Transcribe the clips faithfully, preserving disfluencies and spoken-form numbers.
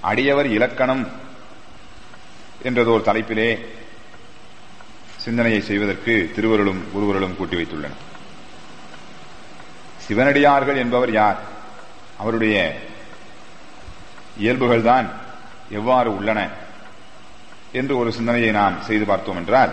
அடியவர் இலக்கணம் என்றதோர் தலைப்பிலே சிந்தனையை செய்வதற்கு திருவருளும் குருவருளும் கூட்டி வைத்துள்ளன. சிவனடியார்கள் என்பவர் யார்? அவருடைய இயல்புகள்தான் எவ்வாறு உள்ளன என்று ஒரு சிந்தனையை நாம் செய்து பார்த்தோம் என்றால்,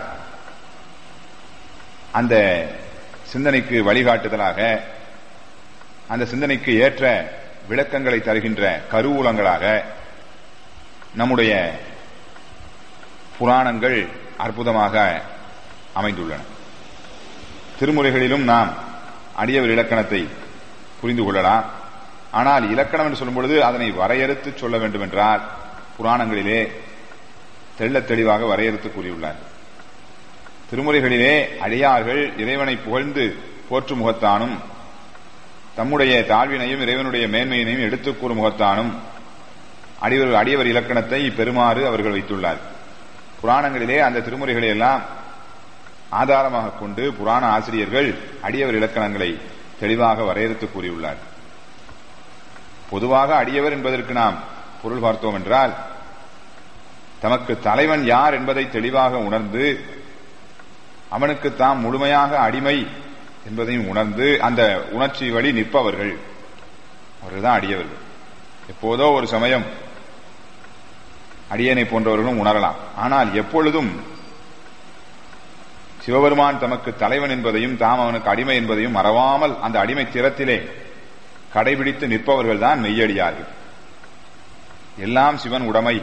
அந்த சிந்தனைக்கு வழிகாட்டுதலாக, அந்த சிந்தனைக்கு ஏற்ற விளக்கங்களை தருகின்ற கருவூலங்களாக நம்முடைய புராணங்கள் அற்புதமாக அமைந்துள்ளன. திருமுறைகளிலும் நாம் அடியவர் இலக்கணத்தை புரிந்து கொள்ளலாம். ஆனால் இலக்கணம் என்று சொல்லும் பொழுது அதனை வரையறுத்து சொல்ல வேண்டும் என்றால் புராணங்களிலே தெள்ளத் தெளிவாக வரையறுத்து கூறியுள்ளார். திருமுறைகளிலே அடியார்கள் இறைவனை புகழ்ந்து போற்றும் முகத்தானும், தம்முடைய தாழ்வினையும் இறைவனுடைய மேன்மையினையும் எடுத்துக் கூறும் முகத்தானும் அடியவர் அடியவர் இலக்கணத்தை பெறுமாறு அவர்கள் வைத்துள்ளார். புராணங்களிலே அந்த திருமுறைகளை எல்லாம் ஆதாரமாக கொண்டு புராண ஆசிரியர்கள் அடியவர் இலக்கணங்களை தெளிவாக வரையறுத்து கூறியுள்ளார். பொதுவாக அடியவர் என்பதற்கு நாம் பொருள் பார்த்தோம் என்றால், தமக்கு தலைவன் யார் என்பதை தெளிவாக உணர்ந்து அவனுக்கு தாம் முழுமையாக அடிமை என்பதையும் உணர்ந்து அந்த உணர்ச்சி வழி நிற்பவர்கள், அவர்கள்தான் அடியவர்கள். எப்போதோ ஒரு சமயம் அடியனை போன்றவர்களும் உணரலாம். ஆனால் எப்பொழுதும் சிவபெருமான் தமக்கு தலைவன் என்பதையும் தாம் அவனுக்கு அடிமை என்பதையும் மறவாமல் அந்த அடிமை திறத்திலே கடைபிடித்து நிற்பவர்கள் தான் மெய்யடியார்கள். எல்லாம் சிவன் உடைமை,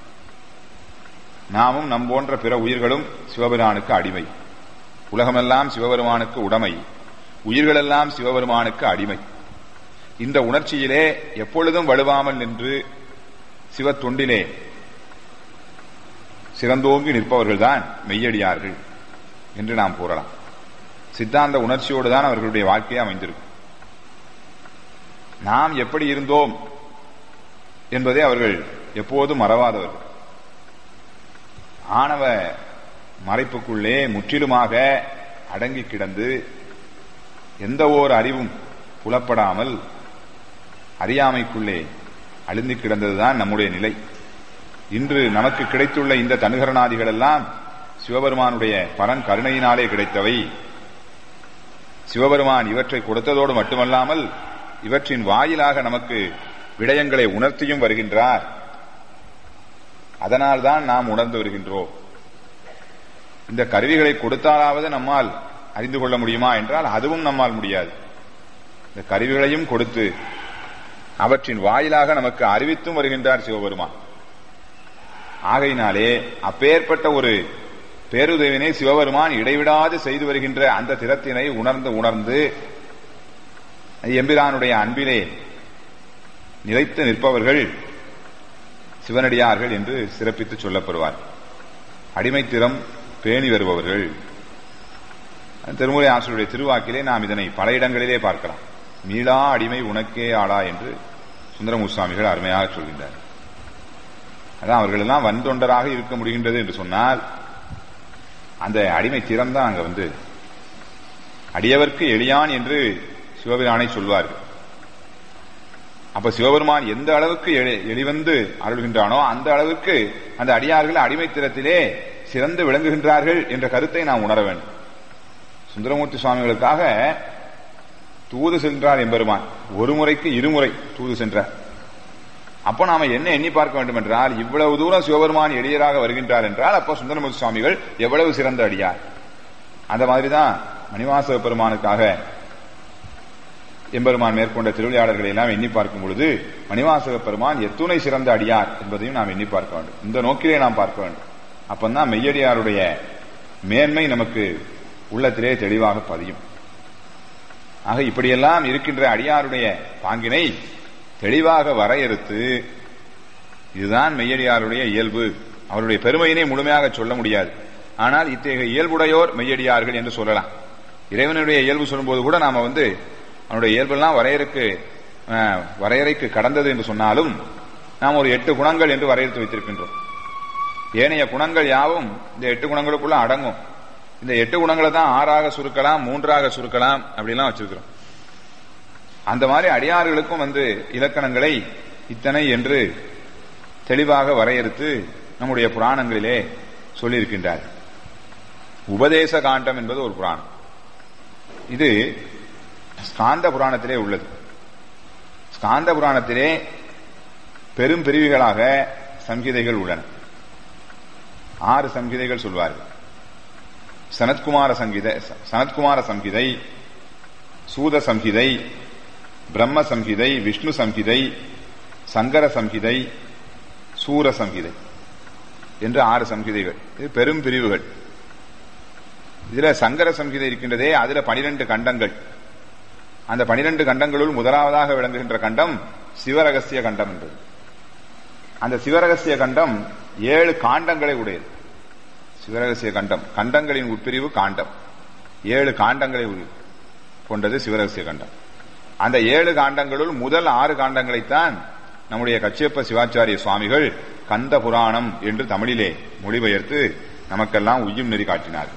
நாமும் நம் போன்ற பிற உயிர்களும் சிவபெருமானுக்கு அடிமை. உலகமெல்லாம் சிவபெருமானுக்கு உடைமை, உயிர்களெல்லாம் சிவபெருமானுக்கு அடிமை. இந்த உணர்ச்சியிலே எப்பொழுதும் வலுவாமல் நின்று சிவ தொண்டிலே சிறந்தோங்கி நிற்பவர்கள் தான் மெய்யடியார்கள் என்று நாம் கூறலாம். சித்தாந்த உணர்ச்சியோடு தான் அவர்களுடைய வாழ்க்கையை அமைந்திருக்கும். நாம் எப்படி இருந்தோம் என்பதை அவர்கள் எப்போதும் மறவாதவர்கள். ஆணவ மறைப்புக்குள்ளே முற்றிலுமாக அடங்கி கிடந்து எந்த ஓர் அறிவும் புலப்படாமல் அறியாமைக்குள்ளே அழுந்தி கிடந்ததுதான் நம்முடைய நிலை. இன்று நமக்கு கிடைத்துள்ள இந்த தனுகரணாதிகள் எல்லாம் சிவபெருமானுடைய பரன் கருணையினாலே கிடைத்தவை. சிவபெருமான் இவற்றை கொடுத்ததோடு மட்டுமல்லாமல் இவற்றின் வாயிலாக நமக்கு விடயங்களை உணர்த்தியும் வருகின்றார். அதனால்தான் நாம் உணர்ந்து வருகின்றோம். இந்த கருவிகளை கொடுத்தாலாவது நம்மால் அறிந்து கொள்ள முடியுமா என்றால் அதுவும் நம்மால் முடியாது. இந்த கருவிகளையும் கொடுத்து அவற்றின் வாயிலாக நமக்கு அறிவித்தும் வருகின்றார் சிவபெருமான். ஆகையினாலே அப்பேற்பட்ட ஒரு பேருதவினை சிவபெருமான் இடைவிடாது செய்து வருகின்ற அந்த திறத்தினை உணர்ந்து உணர்ந்து எம்பிரானுடைய அன்பிலே நிலைத்து நிற்பவர்கள் சிவனடியார்கள் என்று சிறப்பித்து சொல்லப்படுவார். அடிமைத்திறம் பேணி வருபவர்கள். திருமுறை ஆசிரியருடைய திருவாக்கிலே நாம் இதனை பல இடங்களிலே பார்க்கலாம். மீளா அடிமை உனக்கே ஆளா என்று சுந்தரமுசாமிகள் அருமையாக சொல்கின்றார். அதான் அவர்கள் எல்லாம் வன்தொண்டராக இருக்க முடிகின்றது என்று சொன்னால் அந்த அடிமை திறம்தான் அங்க வந்து அடியவர்க்கு எளியான் என்று சிவபிரானை சொல்வார்கள். அப்ப சிவபெருமான் எந்த அளவுக்கு எளிவந்து அருள்கின்றானோ அந்த அளவுக்கு அந்த அடியார்கள் அடிமைத்திறத்திலே சிறந்து விளங்குகின்றார்கள் என்ற கருத்தை நாம் உணர வேண்டும். சுந்தரமூர்த்தி சுவாமிகளுக்காக தூது சென்றார் எம்பெருமான். ஒரு முறைக்கு இருமுறை தூது சென்றார். அப்போ நாம என்ன எண்ணி பார்க்க வேண்டும் என்றால், இவ்வளவு தூரம் சிவபெருமான் எளியராக வருகின்றார் என்றால் அப்போ சுந்தரமூர்த்தி சுவாமிகள் எவ்வளவு சிறந்த அடியார். அந்த மாதிரிதான் மணிவாசக பெருமானுக்காக எம்பெருமான் மேற்கொண்ட திருவிளையாடல்களை எல்லாம் எண்ணி பார்க்கும் பொழுது மணிவாசக பெருமான் எத்துணை சிறந்த அடியார் என்பதையும் நாம் எண்ணி பார்க்க வேண்டும். இந்த நோக்கிலே நாம் பார்க்க வேண்டும். அப்பந்தான் மெய்யடியாருடைய மேன்மை நமக்கு உள்ளத்திலே தெளிவாக பதியும். ஆக இப்படியெல்லாம் இருக்கின்ற அடியாருடைய பாங்கினை தெளிவாக வரையறுத்து இதுதான் மெய்யடியாருடைய இயல்பு, அவருடைய பெருமையினை முழுமையாக சொல்ல முடியாது. ஆனால் இத்தகைய இயல்புடையோர் மெய்யடியார்கள் என்று சொல்லலாம். இறைவனுடைய இயல்பு சொல்லும்போது கூட நாம வந்து அவனுடைய இயல்பெல்லாம் வரையறைக்கு வரையறைக்கு கடந்தது என்று சொன்னாலும் நாம் ஒரு எட்டு குணங்கள் என்று வரையறுத்து வைத்திருக்கின்றோம். ஏனைய குணங்கள் யாவும் இந்த எட்டு குணங்களுக்குள்ள அடங்கும். இந்த எட்டு குணங்களை தான் ஆறாக சுருக்கலாம், மூன்றாக சுருக்கலாம், அப்படிலாம் வச்சிருக்கிறோம். அந்த மாதிரி அடியார்களுக்கும் வந்து இலக்கணங்களை இத்தனை என்று தெளிவாக வரையறுத்து நம்முடைய புராணங்களிலே சொல்லியிருக்கின்றார். உபதேச காண்டம் என்பது ஒரு புராணம். இது ஸ்காந்த புராணத்திலே உள்ளது. ஸ்காந்த புராணத்திலே பெரும் பிரிவுகளாக சம்ஹிதைகள் உள்ளன. ஆறு சம்ஹிதைகள் சொல்வார்கள். சனத்குமார சங்கீதை, சனத்குமார சம்ஹிதை, சூத சம்ஹிதை, பிரம்ம சம்ஹிதை, விஷ்ணு சம்ஹிதை, சங்கர சம்ஹிதை, சூர சம்ஹிதை என்று ஆறு சம்ஹிதைகள். இது பெரும் பிரிவுகள். இதுல சங்கர சம்ஹிதை இருக்கின்றதே, அதுல பனிரெண்டு கண்டங்கள். அந்த பனிரெண்டு கண்டங்களுள் முதலாவதாக விளங்குகின்ற கண்டம் சிவரகசிய கண்டம் என்பது. அந்த சிவரகசிய கண்டம் ஏழு காண்டங்களை உடையது. சிவரகசிய கண்டம், கண்டங்களின் உட்பிரிவு காண்டம், ஏழு காண்டங்களை கொண்டது சிவரகசிய கண்டம். அந்த ஏழு காண்டங்களுள் முதல் ஆறு காண்டங்களைத்தான் நம்முடைய கச்சியப்ப சிவாச்சாரிய சுவாமிகள் கந்த புராணம் என்று தமிழிலே மொழிபெயர்த்து நமக்கெல்லாம் உய்யும் நெறி காட்டினார்கள்.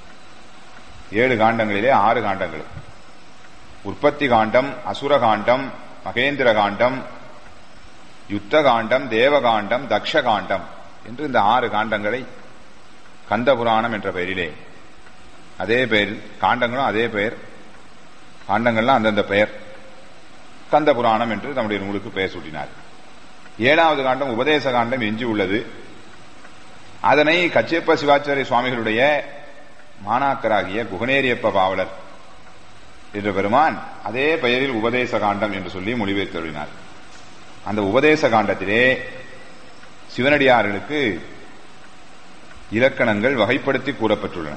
ஏழு காண்டங்களிலே ஆறு காண்டங்கள்: உற்பத்தி காண்டம், அசுர காண்டம், மகேந்திர காண்டம், யுத்த காண்டம், தேவகாண்டம், தக்ஷ காண்டம் என்று இந்த ஆறு காண்டங்களை கந்த புராணம் என்ற பெயரிலே, அதே பெயரில் காண்டங்களும் அதே பெயர், காண்டங்கள்லாம் அந்தந்த பெயர், கந்த புராணம் என்று நம்முடைய நூலுக்கு பெயர் சூட்டினார். ஏழாவது காண்டம் உபதேச காண்டம் எஞ்சி உள்ளது. அதனை கச்சியப்ப சிவாச்சாரிய சுவாமிகளுடைய மாணாக்கராகிய குகனேரியப்ப பாவலர் என்ற பெருமான் அதே பெயரில் உபதேச காண்டம் என்று சொல்லி மொழிபெயர்த்தொழினார். அந்த உபதேச காண்டத்திலே சிவனடியார்களுக்கு இலக்கணங்கள் வகைப்படுத்தி கூறப்பட்டுள்ளன.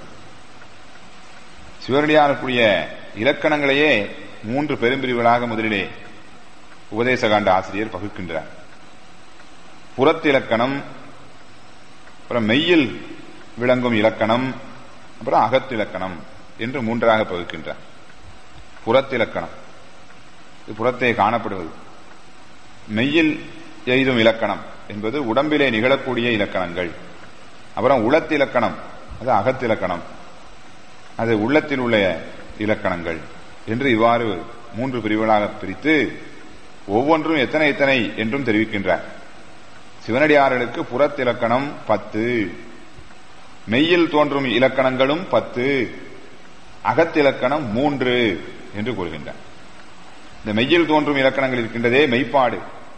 சிவனடியாருக்குரிய இலக்கணங்களையே மூன்று பெரும்பிரிவுகளாக முதலிலே உபதேச காண்ட ஆசிரியர் பகுக்கின்றார். புறத்திலக்கணம், அப்புறம் மெய்யில் விளங்கும் இலக்கணம், அப்புறம் அகத்திலக்கணம் என்று மூன்றாக பகுக்கின்றார். புறத்திலக்கணம் இது புறத்தே காணப்படுவது. மெய்யில் எய்தும் இலக்கணம் என்பது உடம்பிலே நிகழக்கூடிய இலக்கணங்கள். அப்புறம் உளத்திலக்கணம் அது அகத்திலக்கணம், அது உள்ளத்தில் உள்ள இலக்கணங்கள் என்று இவ்வாறு மூன்று பிரிவுகளாக பிரித்து ஒவ்வொன்றும் எத்தனை எத்தனை என்றும் தெரிவிக்கின்றார். சிவனடியார்களுக்கு புறத்திலக்கணம் பத்து, மெய்யில் தோன்றும் இலக்கணங்களும் பத்து, அகத்திலக்கணம் மூன்று என்று கூறுகின்றார். இந்த மெய்யில் தோன்றும் இலக்கணங்கள் இருக்கின்றதே மெய்ப்பாடு,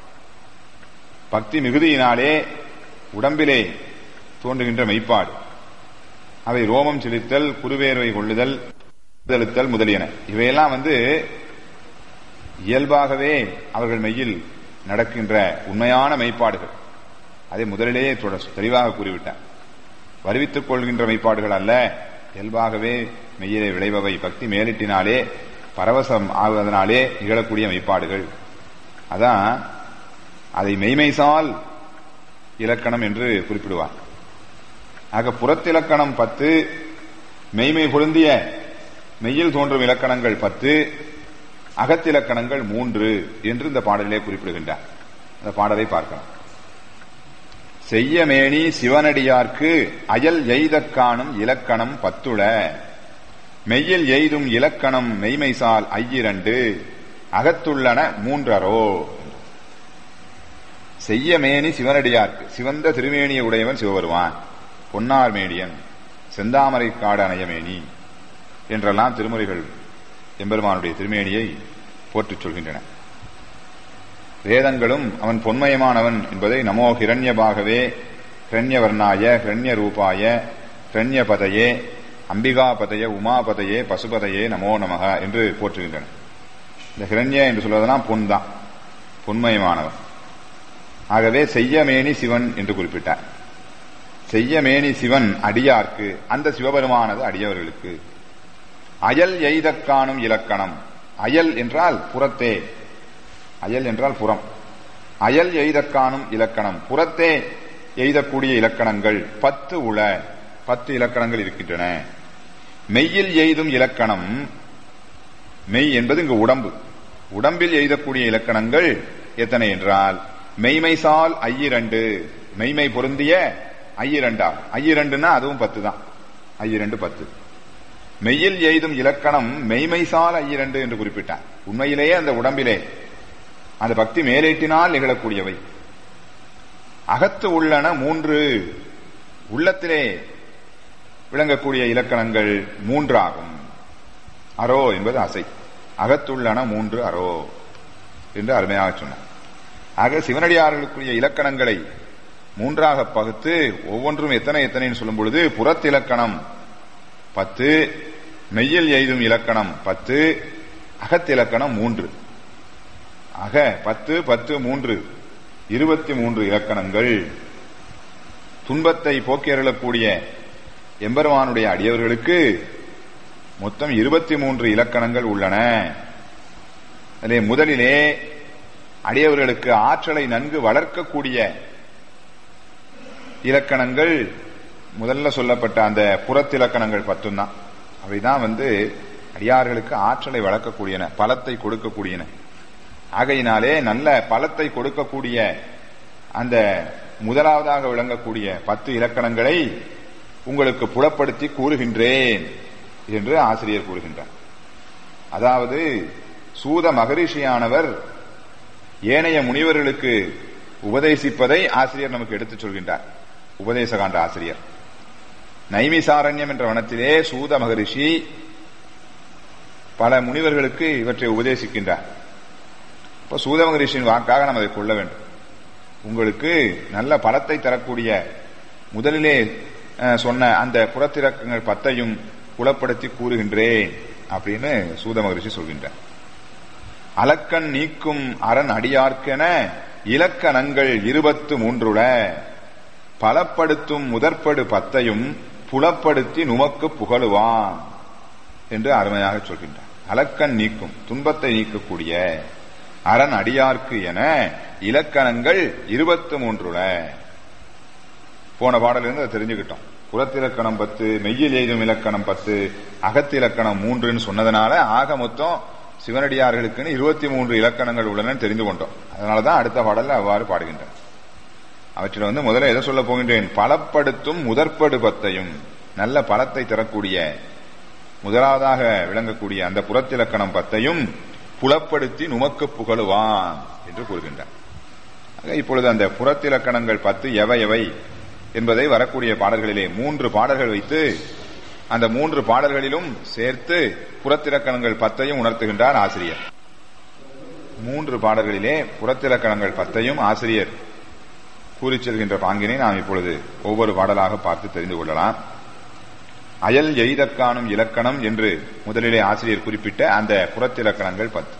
பக்தி மிகுதியினாலே உடம்பிலே தோன்றுகின்ற மெய்ப்பாடு. அவை ரோமம் செலுத்தல், குருவேர்வை கொள்ளுதல், செலுத்தல் முதலியன. இவையெல்லாம் வந்து இயல்பாகவே அவர்கள் மெய்யில் நடக்கின்ற உண்மையான மெய்ப்பாடுகள். அதை முதலிலேயே தெளிவாக கூறிவிட்டார். வருவித்துக் கொள்கின்ற மெய்ப்பாடுகள் அல்ல, இயல்பாகவே மெய்யிலே விளைபவை, பக்தி மேலிட்டினாலே பரவசம் ஆவதனாலே நிகழக்கூடிய மெய்ப்பாடுகள். அதான் அதை மெய்மைசால் இலக்கணம் என்று குறிப்பிடுவார். ஆக புறத்திலக்கணம் பத்து, மெய்மை பொருந்திய மெய்யில் தோன்றும் இலக்கணங்கள் பத்து, அகத்திலக்கணங்கள் மூன்று என்று இந்த பாடலிலே குறிப்பிடுகின்றார். அந்த பாடலை பார்க்கலாம். செய்யமேனி சிவனடியார்க்கு அயல் எய்தக் காணும் இலக்கணம் பத்துள, மெய்யில் எய்தும் இலக்கணம் மெய்மைசால் ஐயிரண்டு, அகத்துள்ளன மூன்றரோ. செய்யமேனி சிவனடியார்க்கு, சிவந்த திருமேனியை உடையவன் சிவபெருமான், பொன்னார் மேடியன், செந்தாமரை காடு அணையமேனி என்றெல்லாம் திருமுறைகள் எம்பெருமானுடைய திருமேனியை போற்றிச் சொல்கின்றன. வேதங்களும் அவன் பொன்மயமானவன் என்பதை நமோ ஹிரண்யபாகவே, ஹிரண்யவர்ணாய, ஹிரண்ய ரூபாய, ஹிரண்யபதையே, அம்பிகாபதைய, உமாபதையே, பசுபதையே நமோ நமக என்று போற்றுகின்றன. இந்த ஹிரண்ய என்று சொல்வதெல்லாம் பொன் தான், பொன்மயமானவன். ஆகவே செய்யமேனி சிவன் என்று குறிப்பிட்டார். செய்யமேனி சிவன் அடியார்க்கு, அந்த சிவபெருமானது அடியவர்களுக்கு. அயல் எய்தக் காணும் இலக்கணம், அயல் என்றால் புறத்தே, அயல் என்றால் புறம், அயல் எய்தக் காணும் இலக்கணம், புறத்தே எய்தக்கூடிய இலக்கணங்கள் பத்து உள, பத்து இலக்கணங்கள் இருக்கின்றன. மெய்யில் எய்தும் இலக்கணம், மெய் என்பது இங்கு உடம்பு, உடம்பில் எய்தக்கூடிய இலக்கணங்கள் எத்தனை என்றால் மெய்மைசால் ஐயிரண்டு, மெய்மை பொருந்திய ஐயிரண்டா, ஐயிரண்டுன்னா அதுவும் பத்து தான், ஐயிரண்டு பத்து. மெய்யில் எய்தும் இலக்கணம் மெய்மைசால் ஐயிரண்டு என்று குறிப்பிட்டார். உண்மையிலேயே அந்த உடம்பிலே அந்த பக்தி மேலேற்றினால் நிகழக்கூடியவை. அகத்து உள்ளன மூன்று, உள்ளத்திலே விளங்கக்கூடிய இலக்கணங்கள் மூன்றாகும். அரோ என்பது அசை, அகத்துள்ளன மூன்று அரோ என்று அருமையாக சொன்னார். ஆக சிவனடியார்களுக்குரிய இலக்கணங்களை மூன்றாக பகுத்து ஒவ்வொன்றும் எத்தனை எத்தனைன்னு சொல்லும் பொழுது புறத்திலக்கணம் பத்து, மெய்யில் எய்தும் இலக்கணம் பத்து, அகத்திலக்கணம் மூன்று. ஆக பத்து பத்து மூன்று இருபத்தி மூன்று இலக்கணங்கள் துன்பத்தை போக்கியருளக்கூடிய எம்பெருமானுடைய அடியவர்களுக்கு மொத்தம் இருபத்தி மூன்று இலக்கணங்கள் உள்ளன. அதிலே முதலிலே அடியவர்களுக்கு ஆற்றலை நன்கு வளர்க்கக்கூடிய இலக்கணங்கள் முதல்ல சொல்லப்பட்ட அந்த புறத்திலக்கணங்கள் பத்தும் தான். அவைதான் வந்து அடியார்களுக்கு ஆற்றலை வளர்க்கக்கூடியன, பலத்தை கொடுக்கக்கூடியன. ஆகையினாலே நல்ல பலத்தை கொடுக்கக்கூடிய அந்த முதலாவதாக விளங்கக்கூடிய பத்து இலக்கணங்களை உங்களுக்கு புலப்படுத்தி கூறுகின்றேன் என்று ஆசிரியர் கூறுகின்றார். அதாவது சூத மகரிஷியானவர் ஏனைய முனிவர்களுக்கு உபதேசிப்பதை ஆசிரியர் நமக்கு எடுத்துச் சொல்கின்றார். உபதேசகாண்ட ஆசிரியர் நைமிசாரண்யம் என்ற வனத்திலே சூத மகரிஷி பல முனிவர்களுக்கு இவற்றை உபதேசிக்கின்றார். இப்ப சூத மகரிஷியின் வாக்காக நாம் அதை கொள்ள வேண்டும். உங்களுக்கு நல்ல பலத்தை தரக்கூடிய முதலிலே சொன்ன அந்த புறத்திலக்கங்கள் பத்தையும் புலப்படுத்தி கூறுகின்றேன் அப்படின்னு சூத மகரிஷி சொல்கின்றார். அலக்கண் நீக்கும் அரண் அடியார்க்கென இலக்கணங்கள் இருபத்து மூன்றுல பலப்படுத்தும் முதற்படு பத்தையும் புலப்படுத்தி நுமக்கு புகழுவான் என்று அருமையாக சொல்கின்றார். அலக்கண் நீக்கும், துன்பத்தை நீக்கக்கூடிய அரண் அடியார்க்கு என இலக்கணங்கள் இருபத்து மூன்றுல. போன பாடலிருந்து அதை தெரிஞ்சுக்கிட்டோம். புறத்திலக்கணம் பத்து, மெய்யில் எய்தும் இலக்கணம் பத்து, அகத்திலக்கணம் மூன்றுன்னு சொன்னதுனால ஆக மொத்தம் சிவனடியார்களுக்குன்னு இருபத்தி மூன்று இலக்கணங்கள் உள்ளன தெரிந்து கொண்டோம். அதனாலதான் அடுத்த பாடல்ல அவ்வாறு பாடுகின்றன. அவற்றில் வந்து முதல்ல எதை சொல்ல போகின்றேன், பலப்படுத்தும் முதற்படு பத்தையும், நல்ல பலத்தை தரக்கூடிய முதலாவதாக விளங்கக்கூடிய அந்த புறத்திலக்கணம் பத்தையும் புலப்படுத்தி நுமக்கு புகழுவான் என்று கூறுகின்றார். இப்பொழுது அந்த புறத்திலக்கணங்கள் பத்து எவை எவை என்பதை வரக்கூடிய பாடல்களிலே மூன்று பாடல்கள் வைத்து அந்த மூன்று பாடல்களிலும் சேர்த்து புறத்திலக்கணங்கள் பத்தையும் உணர்த்துகின்றார் ஆசிரியர். மூன்று பாடல்களிலே புறத்திலக்கணங்கள் பத்தையும் ஆசிரியர் கூறி செல்கின்ற பாங்கினை நாம் இப்பொழுது ஒவ்வொரு பாடலாக பார்த்து தெரிந்து கொள்ளலாம். அயல் எய்தக்கானும் இலக்கணம் என்று முதலிலே ஆசிரியர் குறிப்பிட்ட அந்த புறத்திலக்கணங்கள் பத்து.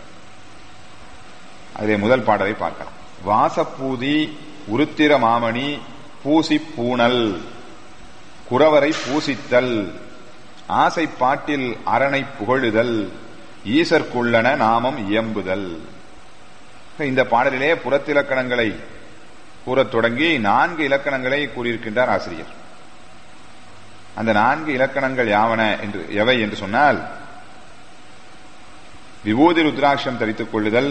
அதிலே முதல் பாடலை பார்க்கலாம். வாசப்பூதி உருத்திர மாமணி பூசி பூணல் குறவரை பூசித்தல் ஆசை பாட்டில் அரணை புகழுதல் ஈசற்குள்ளன நாமம் இயம்புதல். இந்த பாடலிலே புறத்திலக்கணங்களை கூறத் தொடங்கி நான்கு இலக்கணங்களை கூறியிருக்கின்றார் ஆசிரியர். அந்த நான்கு இலக்கணங்கள் யாவன என்று எவை என்று சொன்னால், விபூதி ருத்ராட்சம் தரித்துக் கொள்ளுதல்,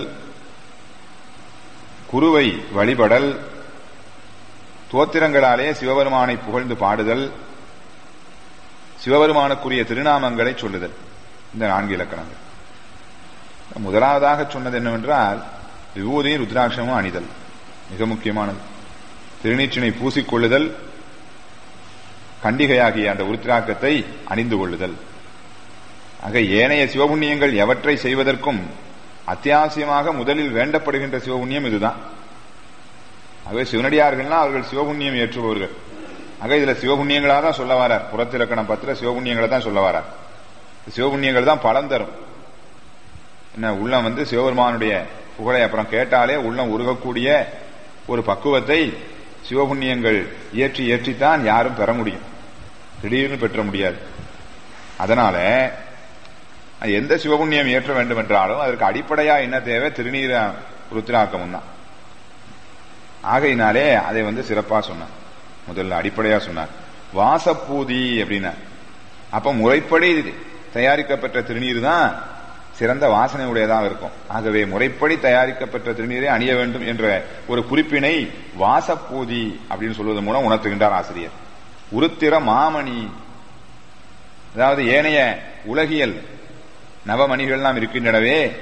குருவை வழிபடல், தோத்திரங்களாலே சிவபெருமானை புகழ்ந்து பாடுதல், சிவபெருமானுக்குரிய திருநாமங்களை சொல்லுதல். இந்த நான்கு இலக்கணங்கள். முதலாவதாக சொன்னது என்னவென்றால் விபூதியும் ருத்ராட்சமும் அணிதல் மிக முக்கியமானது. திருநீற்றினை பூசிக்கொள்ளுதல், கண்டிகையாகிய அந்த உருத்திராக்கத்தை அணிந்து கொள்ளுதல். ஆக ஏனைய சிவபுண்ணியங்கள் எவற்றை செய்வதற்கும் அத்தியாவசியமாக முதலில் வேண்டப்படுகின்ற சிவபுண்ணியம் இதுதான். ஆகவே சிவனடியார்கள்னா அவர்கள் சிவபுண்ணியம் ஏற்றுபவர்கள். ஆக இதுல சிவபுண்ணியங்களாக தான் சொல்ல வரார். புறத்திலக்கணம் பத்திர சிவபுண்ணியங்களை தான் சொல்ல வரார். சிவபுண்ணியங்கள் தான் பலன் தரும். என்ன உள்ளம் வந்து சிவபெருமானுடைய புகழை அப்புறம் கேட்டாலே உள்ளம் உருகக்கூடிய ஒரு பக்குவத்தை சிவபுண்ணியங்கள் இயற்றி இயற்றித்தான் யாரும் பெற முடியும். திடீர்னு பெற்ற முடியாது. அதனால எந்த சிவபுண்ணியம் ஏற்ற வேண்டும் என்றாலும் அதற்கு அடிப்படையா என்ன தேவை, திருநீர ருத்ராக்கமும் தான். ஆகையினாலே அதை வந்து சிறப்பா சொன்னார். முதல்ல அடிப்படையா சொன்னார். வாசப்பூதி அப்படின்னா அப்ப முறைப்படி தயாரிக்கப்பட்ட திருநீர் தான் சிறந்த வாசனை உடையதாக இருக்கும். ஆகவே முறைப்படி தயாரிக்கப்பட்ட திருநீரை அணிய வேண்டும் என்ற ஒரு குறிப்பினை வாசப்பூதி அப்படின்னு சொல்வதன் மூலம் உணர்த்துகின்றார் ஆசிரியர். உருத்திர மாமணி, அதாவது ஏனைய உலகியல் நவமணிகள் நாம் இருக்கின்றனவே,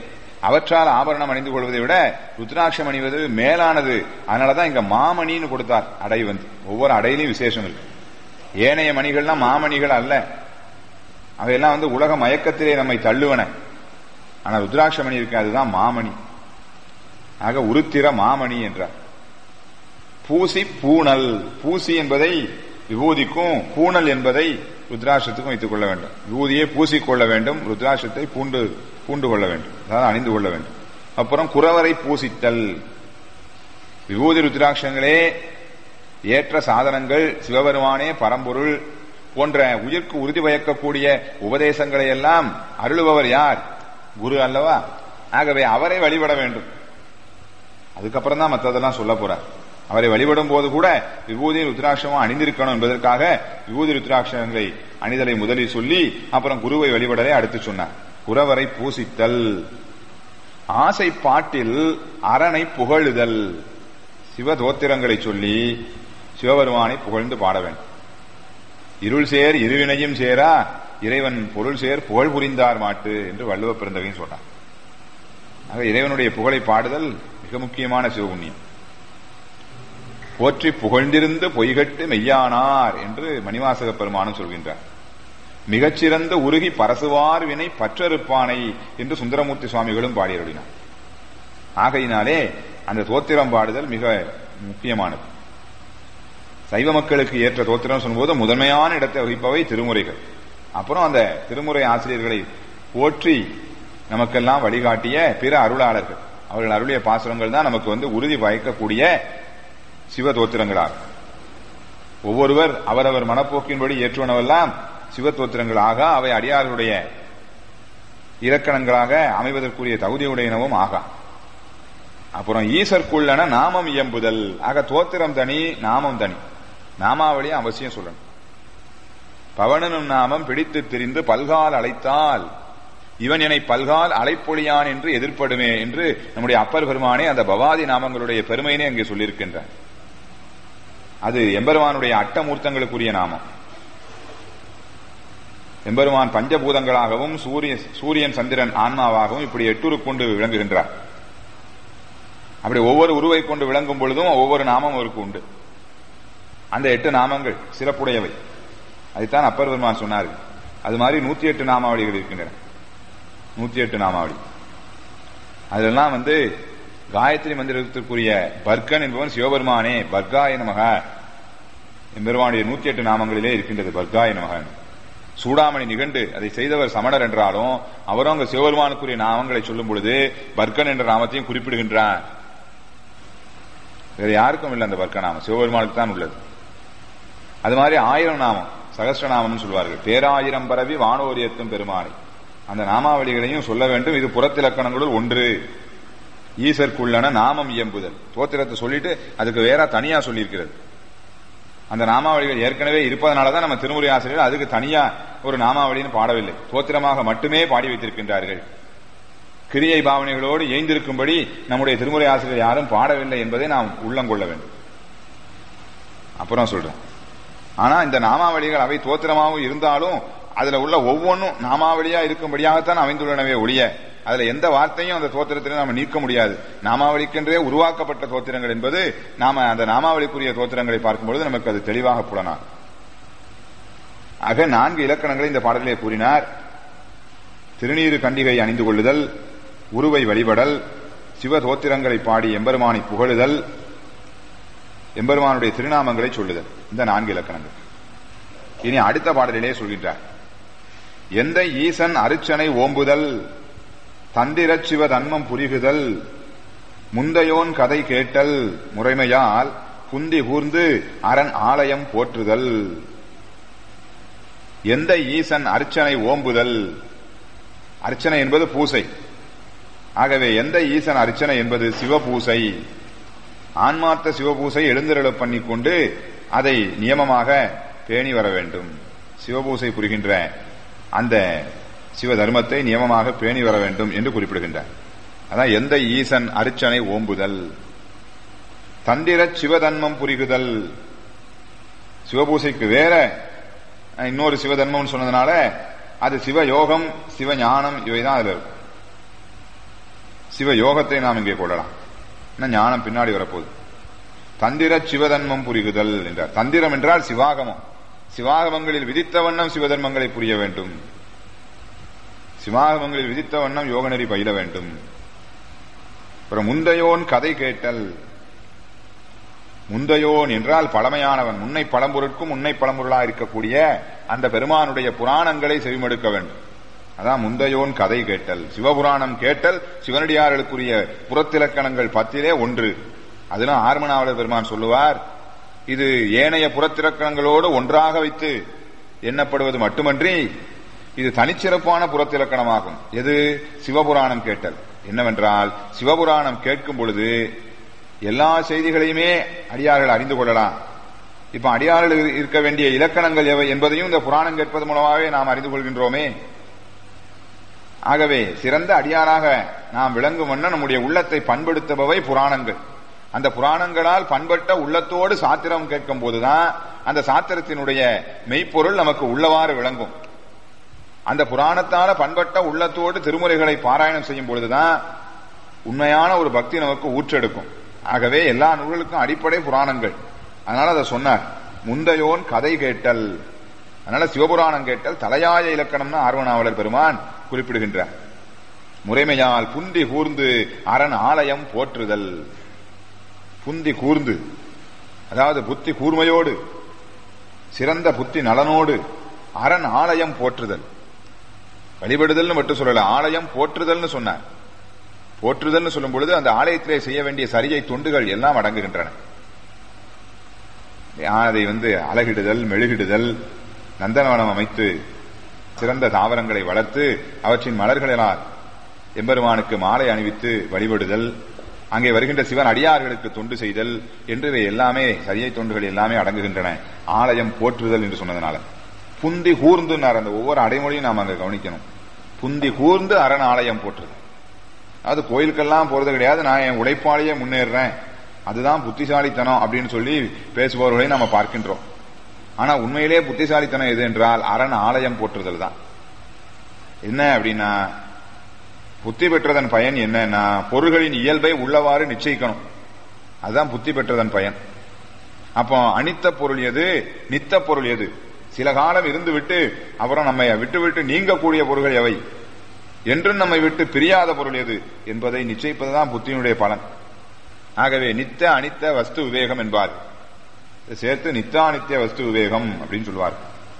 அவற்றால் ஆபரணம் அணிந்து கொள்வதை விட ருத்ராட்சம் அணிவது மேலானது. அதனாலதான் இங்க மாமணின்னு கொடுத்தார். அடை வந்து ஒவ்வொரு அடையிலையும் விசேஷம் இருக்கு. ஏனைய மணிகள்லாம் மாமணிகள் அல்ல, அவையெல்லாம் வந்து உலக மயக்கத்திலே நம்மை தள்ளுவன. ஆனா ருத்ராட்ச மணி இருக்கு, அதுதான் மாமணி. ஆக உருத்திர மாமணி என்றார். பூசி பூணல், பூசி என்பதை விபூதிக்கும், பூணல் என்பதை ருத்ராட்சத்துக்கும் வைத்துக் கொள்ள வேண்டும். விபூதியை பூசிக்கொள்ள வேண்டும், ருத்ராட்சத்தை பூண்டு பூண்டு கொள்ள வேண்டும், அதாவது அணிந்து கொள்ள வேண்டும். அப்புறம் குறவரை பூசித்தல். விபூதி ருத்ராட்சங்களே ஏற்ற சாதனங்கள், சிவபெருமானே பரம்பொருள் போன்ற உயிர்க்கு உறுதி பயக்கக்கூடிய உபதேசங்களை எல்லாம் அருளுபவர் யார்? குரு அல்லவா? ஆகவே அவரை வழிபட வேண்டும். அதுக்கப்புறம் தான் மற்றதெல்லாம் சொல்ல போறார். அவரை வழிபடும் போது கூட விபூதி ருத்ராட்சமும் அணிந்திருக்கணும் என்பதற்காக விபூதி ருத்ராட்சங்களை அணிதலை முதலில் சொல்லி அப்புறம் குருவை வழிபடலை அடுத்து சொன்னார். குறவரை பூசித்தல். ஆசை பாட்டில் அரணை புகழுதல். சிவதோத்திரங்களை சொல்லி சிவபெருமானை புகழ்ந்து பாட வேண்டும். இருள் சேர் இருவினையும் சேரா இறைவன் பொருள் சேர் புகழ் புரிந்தார் மாட்டு என்று வள்ளுவ பிறந்தவையும் சொன்னார். ஆக இறைவனுடைய புகழை பாடுதல் மிக முக்கியமான சிவபுண்ணியம். போற்றி புகழ்ந்திருந்து பொய்கட்டு மெய்யானார் என்று மணிவாசக பெருமானும் சொல்கின்றார். மிகச்சிறந்த உருகி பரசுவார் வினை பற்றறுப்பானை என்று சுந்தரமூர்த்தி சுவாமிகளும் பாடியருளினார். ஆகையினாலே அந்த தோத்திரம் பாடுதல் மிக முக்கியமானது. சைவ மக்களுக்கு ஏற்ற தோத்திரம் சொல்லும்போது முதன்மையான இடத்தை வகிப்பவை திருமுறைகள். அப்புறம் அந்த திருமுறை ஆசிரியர்களை போற்றி நமக்கெல்லாம் வழிகாட்டிய பிற அருளாளர்கள், அவர்கள் அருளிய பாசுரங்கள் தான் நமக்கு வந்து உறுதி பயக்கக்கூடிய சிவ தோத்திரங்களாகும். ஒவ்வொருவர் அவரவர் மனப்போக்கின்படி ஏற்றுவனவெல்லாம் சிவ தோத்திரங்களாக, அவை அடியார்களுடைய இலக்கணங்களாக அமைவதற்குரிய தகுதியுடையனவும் ஆகா. அப்புறம் ஈசற்குள்ளன நாமம் இயம்புதல். ஆக தோத்திரம் தனி, நாமம் தனி. நாமாவளியும் அவசியம் சொல்லணும். பவனனும் நாமம் பிடித்து திரிந்து பல்கால் அழைத்தால் இவன் என்னை பல்கால் அழைப்பொழியான் என்று எதிர்ப்படுமே என்று நம்முடைய அப்பர் பெருமானே அந்த பவாதி நாமங்களுடைய பெருமையினே அங்கே சொல்லியிருக்கின்றார். அது எம்பெருமானுடைய அட்டமூர்த்தங்களுக்குரிய நாமம். எம்பெருமான் பஞ்சபூதங்களாகவும் சூரிய சூரியன் சந்திரன் ஆன்மாவாகவும் இப்படி எட்டுரு கொண்டு விளங்குகின்றார். அப்படி ஒவ்வொரு உருவை கொண்டு விளங்கும் பொழுதும் ஒவ்வொரு நாமம் அவருக்கு உண்டு. அந்த எட்டு நாமங்கள் சிறப்புடையவை. அதைத்தான் அப்பர் பெருமான் சொன்னார்கள். அது மாதிரி நூத்தி எட்டு நாமாவளிகள் இருக்கின்றன. நூத்தி எட்டு நாமாவளி அதெல்லாம் வந்து காயத்ரி மந்திரத்திற்குரிய பர்கன் என்பவன் சிவபெருமானே. பர்காய நமக எம்பெருமானுடைய நூத்தி எட்டு நாமங்களிலே இருக்கின்றது பர்காய நமக. சூடாமணி நிகண்டு அதை செய்தவர் சமணர் என்றாலும் அவரும் அங்கு சிவபெருமானுக்குரிய நாமங்களை சொல்லும் பொழுது பர்கன் என்ற நாமத்தையும் குறிப்பிடுகின்றார். வேற யாருக்கும் இல்லை அந்த பர்க்க நாமம், சிவபெருமானுக்கு தான் உள்ளது. அது மாதிரி ஆயிரம் நாமம் சகஸ்ரநாமம் சொல்வார்கள். பேராயிரம் பரவி வானோரியத்தும் பெருமானை. அந்த நாமாவளிகளையும் சொல்ல வேண்டும். இது புறத்திலக்கணங்களுள் ஒன்று. ஈசற்குள்ளன நாமம் இயம்புதல். தோத்திரத்தை சொல்லிட்டு அதுக்கு வேற தனியா சொல்லியிருக்கிறது. அந்த நாமாவளிகள் ஏற்கனவே இருப்பதனாலதான் நம்ம திருமுறை ஆசிரியர்கள் அதுக்கு தனியா ஒரு நாமாவளின்னு பாடவில்லை, தோத்திரமாக மட்டுமே பாடி வைத்திருக்கின்றார்கள். கிரியை பாவனைகளோடு ஏய்ந்திருக்கும்படி நம்முடைய திருமுறை ஆசிரியர் யாரும் பாடவில்லை என்பதை நாம் உள்ளங்கொள்ள வேண்டும். அப்புறம் சொல்றேன். ஆனா இந்த நாமாவளிகள் அவை தோத்திரமாகவும் இருந்தாலும் அதுல உள்ள ஒவ்வொன்றும் நாமாவளியா இருக்கும்படியாகத்தான் அமைந்துள்ளனவே ஒழிய அதுல எந்த வார்த்தையும் அந்த தோத்திரத்திலே நாம நீக்க முடியாது. நாமாவளிக்கென்றே உருவாக்கப்பட்ட தோத்திரங்கள் என்பது நாம அந்த நாமாவளிக்குரிய தோத்திரங்களை பார்க்கும்பொழுது நமக்கு அது தெளிவாக புலனாகும். ஆக நான்கு இலக்கணங்களை இந்த பாடலிலே கூறினார். திருநீறு கண்டிகை அணிந்து கொள்ளுதல், உருவை வழிபடல், சிவ தோத்திரங்களை பாடி எம்பெருமானை புகழுதல், எம்பெருமானுடைய திருநாமங்களை சொல்லுதல். இந்த நான்கு இலக்கணங்கள். இனி அடுத்த பாடலிலே சொல்கின்றார். எந்த ஈசன் அருச்சனை ஓம்புதல், தந்திரச் சிவ தன்மம் புரிகுதல், முந்தையோன் கதை கேட்டல், முறைமையால் குந்தி கூர்ந்து அரண் ஆலயம் போற்றுதல். எந்த ஈசன் அர்ச்சனை ஓம்புதல். அர்ச்சனை என்பது பூசை. ஆகவே எந்த ஈசன் அர்ச்சனை என்பது சிவபூசை. ஆன்மார்த்த சிவபூசை எழுந்தருள பண்ணிக்கொண்டு அதை நியமமாக பேணி வர வேண்டும். சிவபூசை புரிகின்ற அந்த சிவ தர்மத்தை நியமமாக பேணி வர வேண்டும் என்று குறிப்பிடுகின்றார். அதான் எந்த ஈசன் அர்ச்சனை ஓம்புதல். தந்திர சிவதன்மம் புரிகுதல். சிவபூசைக்கு வேற இன்னொரு சிவதன்மம் சொன்னதுனால அது சிவயோகம் சிவஞானம் இவைதான் அதுல இருக்கும். சிவ யோகத்தை நாம் இங்கே கொள்ளலாம். ஞானம் பின்னாடி வரப்போகுது. தந்திர சிவதன்மம் புரிகுதல் என்றார். தந்திரம் என்றால் சிவாகமம். சிவாகமங்களில் விதித்த வண்ணம் சிவதர்மங்களை புரிய வேண்டும். சிவாகமங்களில் விதித்த வண்ணம் யோகநெறி பயில வேண்டும். அப்புறம் முந்தையோன் கதை கேட்டல். முந்தையோன் என்றால் பழமையானவன், முன்னை பழம்பொருட்கும் முன்னை பழம்பொருளாக இருக்கக்கூடிய அந்த பெருமானுடைய புராணங்களை செவிமடுக்க வேண்டும். அதான் முந்தையோன் கதை கேட்டல். சிவபுராணம் கேட்டல் சிவனடியார்களுக்குரிய புறத்திலக்கணங்கள் பத்திலே ஒன்று. அதெல்லாம் ஆர்மனாவலர் பெருமான் சொல்லுவார், இது ஏனைய புறத்திலக்கணங்களோடு ஒன்றாக வைத்து எண்ணப்படுவது மட்டுமன்றி இது தனிச்சிறப்பான புறத்திலக்கணமாகும். எது? சிவபுராணம் கேட்டல். என்னவென்றால் சிவபுராணம் கேட்கும் பொழுது எல்லா செய்திகளையுமே அடியார்கள் அறிந்து கொள்ளலாம். இப்ப அடியார்கள் இருக்க வேண்டிய இலக்கணங்கள் எவை என்பதையும் இந்த புராணம் கேட்பது மூலமாகவே நாம் அறிந்து கொள்கின்றோமே. ஆகவே சிறந்த அடியாராக நாம் விளங்கும் வண்ணம் நம்முடைய உள்ளத்தை பண்படுத்துபவை புராணங்கள். அந்த புராணங்களால் பண்பட்ட உள்ளத்தோடு சாத்திரம் கேட்கும் போதுதான் அந்த சாத்திரத்தினுடைய மெய்ப்பொருள் நமக்கு உள்ளவாறு விளங்கும். அந்த புராணத்தால பண்பட்ட உள்ளத்தோடு திருமுறைகளை பாராயணம் செய்யும் பொழுதுதான் உண்மையான ஒரு பக்தி நமக்கு ஊற்றெடுக்கும். ஆகவே எல்லா நூல்களுக்கும் அடிப்படை புராணங்கள். அதனால அதை சொன்னார், முந்தையோன் கதை கேட்டல். அதனால சிவபுராணம் கேட்டல் தலையாய இலக்கணம்னு ஆர்வனாவலர் பெருமான் குறிப்பிடுகின்றார். முறைமையால் புந்தி கூர்ந்து அரண் ஆலயம் போற்றுதல். புந்தி கூர்ந்து அதாவது புத்தி கூர்மையோடு சிறந்த புத்தி நலனோடு அரண் ஆலயம் போற்றுதல். வழிபடுதல் மட்டும் சொல்லல, ஆலயம் போற்றுதல்னு சொன்னார். போற்றுதல் சொல்லும் பொழுது அந்த ஆலயத்திலே செய்ய வேண்டிய சரியை தொண்டுகள் எல்லாம் அடங்குகின்றன. அதை வந்து அழகிடுதல், மெழுகிடுதல், நந்தனவனம் அமைத்து சிறந்த தாவரங்களை வளர்த்து அவற்றின் மலர்களால் எம்பெருமானுக்கு மாலை அணிவித்து வழிபடுதல், அங்கே வருகின்ற சிவன் அடியார்களுக்கு தொண்டு செய்தல் என்று இவை எல்லாமே சரியை தொண்டுகள் எல்லாமே அடங்குகின்றன ஆலயம் போற்றுதல் என்று சொன்னதுனால. புந்தி கூர்ந்து அந்த ஒவ்வொரு அடைமொழியும் நாம் அங்க கவனிக்கணும். புந்தி கூர்ந்து அரண் ஆலயம் போற்றுதல். அது கோயிலுக்கெல்லாம் போறது கிடையாது, நான் என் உழைப்பாலேயே முன்னேறேன், அதுதான் புத்திசாலித்தனம் அப்படின்னு சொல்லி பேசுபவர்களை நாம பார்க்கின்றோம். ஆனா உண்மையிலே புத்திசாலித்தனம் எது என்றால் அரண் ஆலயம் போற்றுதல் தான். என்ன அப்படின்னா, புத்தி பெற்றதன் பயன் என்னன்னா பொருள்களின் இயல்பை உள்ளவாறு நிச்சயிக்கணும். அதுதான் புத்தி பெற்றதன் பயன். அப்போ அனித்த பொருள் எது, நித்த பொருள் எது, சில காலம் இருந்து விட்டு அப்புறம் நம்ம விட்டு விட்டு நீங்கக்கூடிய பொருள்கள் எவை, என்றும் நம்மை விட்டு பிரியாத பொருள் எது என்பதை நிச்சயிப்பதுதான் புத்தியினுடைய பலன். ஆகவே நித்த அனித்த வஸ்து விவேகம் என்பார். சேர்த்து நித்தானித்திய வஸ்து விவேகம் அப்படின்னு சொல்வார்.